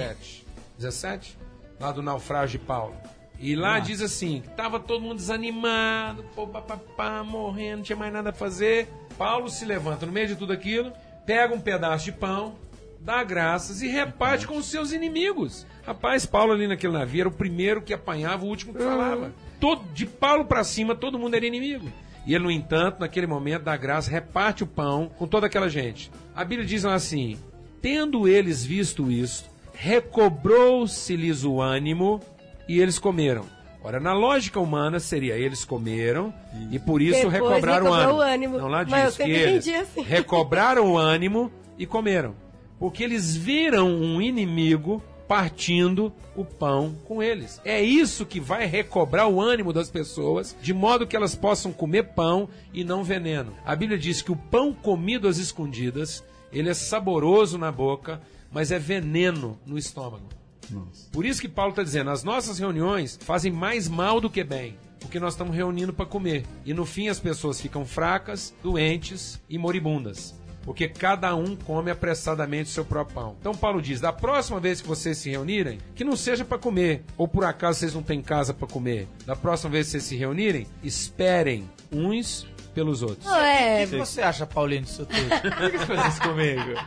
17, lá do naufrágio de Paulo. E lá diz assim, que estava todo mundo desanimado, morrendo, não tinha mais nada a fazer. Paulo se levanta no meio de tudo aquilo, pega um pedaço de pão, dá graças e reparte com os seus inimigos. Rapaz, Paulo ali naquele navio era o primeiro que apanhava, o último que falava. De Paulo para cima, todo mundo era inimigo. E ele, no entanto, naquele momento, dá graça, reparte o pão com toda aquela gente. A Bíblia diz assim, tendo eles visto isso, recobrou-se-lhes o ânimo e eles comeram. Ora, na lógica humana seria, eles comeram e por isso recobraram o ânimo. Não, lá diz que eles recobraram o ânimo e comeram. Porque eles viram um inimigo partindo o pão com eles. É isso que vai recobrar o ânimo das pessoas, de modo que elas possam comer pão e não veneno. A Bíblia diz que o pão comido às escondidas, ele é saboroso na boca, mas é veneno no estômago. Nossa. Por isso que Paulo está dizendo, as nossas reuniões fazem mais mal do que bem, porque nós estamos reunindo para comer. E no fim as pessoas ficam fracas, doentes e moribundas. Porque cada um come apressadamente o seu próprio pão. Então Paulo diz, da próxima vez que vocês se reunirem, que não seja para comer, ou por acaso vocês não têm casa para comer. Da próxima vez que vocês se reunirem, esperem uns pelos outros. O que você acha, Paulinho, disso tudo? Por que você faz isso comigo?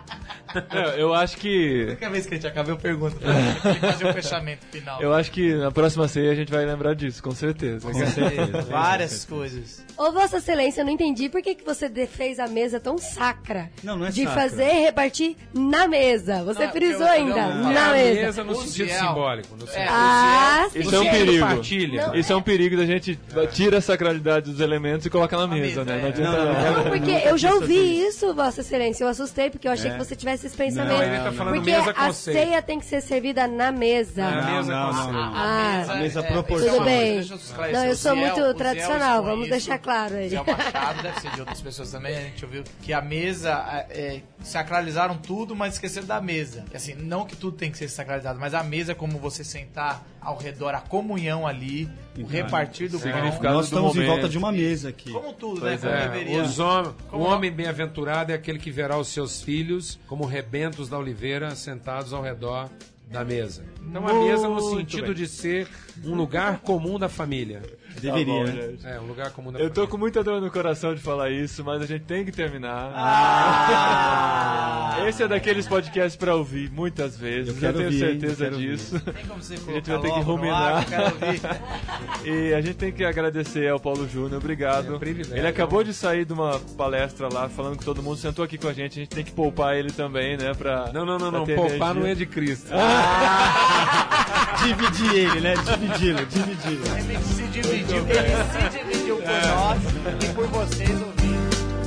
Eu acho que... Única vez que a gente acaba, eu pergunto pra ele, tem que fazer o fechamento final. Eu acho que na próxima ceia a gente vai lembrar disso, com certeza. Com certeza. Várias coisas. Ô, Vossa Excelência, eu não entendi por que você fez a mesa tão sacra. Não é de sacra. fazer e repartir na mesa. Você frisou ainda, não, na mesa. Mesa no sentido simbólico. No sentido Sim. Isso é um perigo. Partilha. Isso é um perigo da gente tira a sacralidade dos elementos e coloca na mesa, né? Não adianta Não, porque eu já ouvi isso, Vossa Excelência. Eu assustei porque eu achei que você tivesse esse pensamento. Não, ele tá falando porque mesa a conceito. ceia tem que ser servida na mesa. A mesa proporciona. Tudo bem. Deixa eu esclarecer. Não, eu O sou Ziel- muito o Ziel tradicional, expõe vamos isso. deixar claro aí. Zé Machado deve ser de outras pessoas também. A gente ouviu que a mesa sacralizaram tudo, mas esqueceram da mesa. Que, assim, não que tudo tem que ser sacralizado, mas a mesa é como você sentar ao redor, a comunhão ali, o repartir do pão. Significado Nós do estamos em momento. volta de uma mesa aqui. Como tudo, Pois né? Como é. deveria. O homem bem-aventurado é aquele que verá os seus filhos como rebentos da oliveira sentados ao redor da mesa. Então a mesa no sentido bem. de ser um lugar comum da família. Deveria, Tá bom, né? gente. É, um lugar comum da Eu família. tô com muita dor no coração de falar isso, mas a gente tem que terminar. Esse é daqueles podcasts pra ouvir muitas vezes, eu quero tenho ouvir, hein? certeza Eu quero disso. Tem como você A gente colocar vai ter que logo no ruminar. ar, eu quero ouvir. E a gente tem que agradecer ao Paulo Júnior, obrigado. É um privilégio. Ele acabou de sair de uma palestra lá, falando com todo mundo, sentou aqui com a gente tem que poupar ele também, né? Pra, Não. pra ter Poupar energia. não é de Cristo. Dividir ele, né? Dividi-lo. Ele se dividiu por nós e por vocês ouvintes.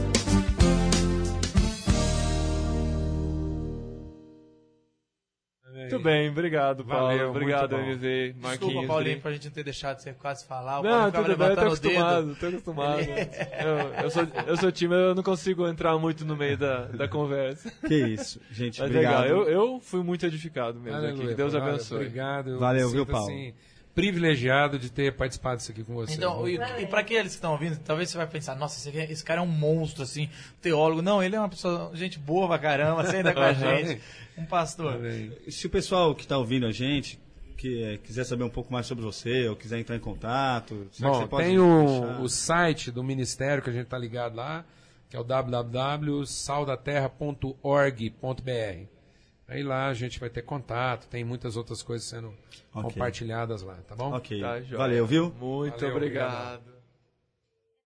Muito bem, obrigado, Paulo. Valeu, obrigado, muito bom. MV, Marquinhos. Desculpa, Paulinho, pra gente não ter deixado você quase falar. O Não, Paulinho tudo ficava bem, eu tô levantando o dedo. acostumado, tô acostumado. Eu sou tímido, eu não consigo entrar muito no meio da conversa. Que isso, gente. Mas Obrigado. legal, eu fui muito edificado mesmo aqui. Aleluia, Que Deus Paulo. abençoe. Obrigado. Eu Valeu, me viu, sinto, Paulo? assim, privilegiado de ter participado disso aqui com você. Então, e pra aqueles que estão ouvindo, talvez você vai pensar, nossa, esse cara é um monstro, assim, teólogo. Não, ele é uma pessoa, gente boa pra caramba, senta com a gente, um pastor. Se o pessoal que está ouvindo a gente quiser saber um pouco mais sobre você ou quiser entrar em contato, será que Bom, você pode tem deixar? o site do Ministério que a gente está ligado lá, que é o www.saldaterra.org.br. Aí lá a gente vai ter contato, tem muitas outras coisas sendo Ok. compartilhadas lá, tá bom? Ok, Tá, joia. valeu, viu? Muito Valeu, obrigado. obrigado.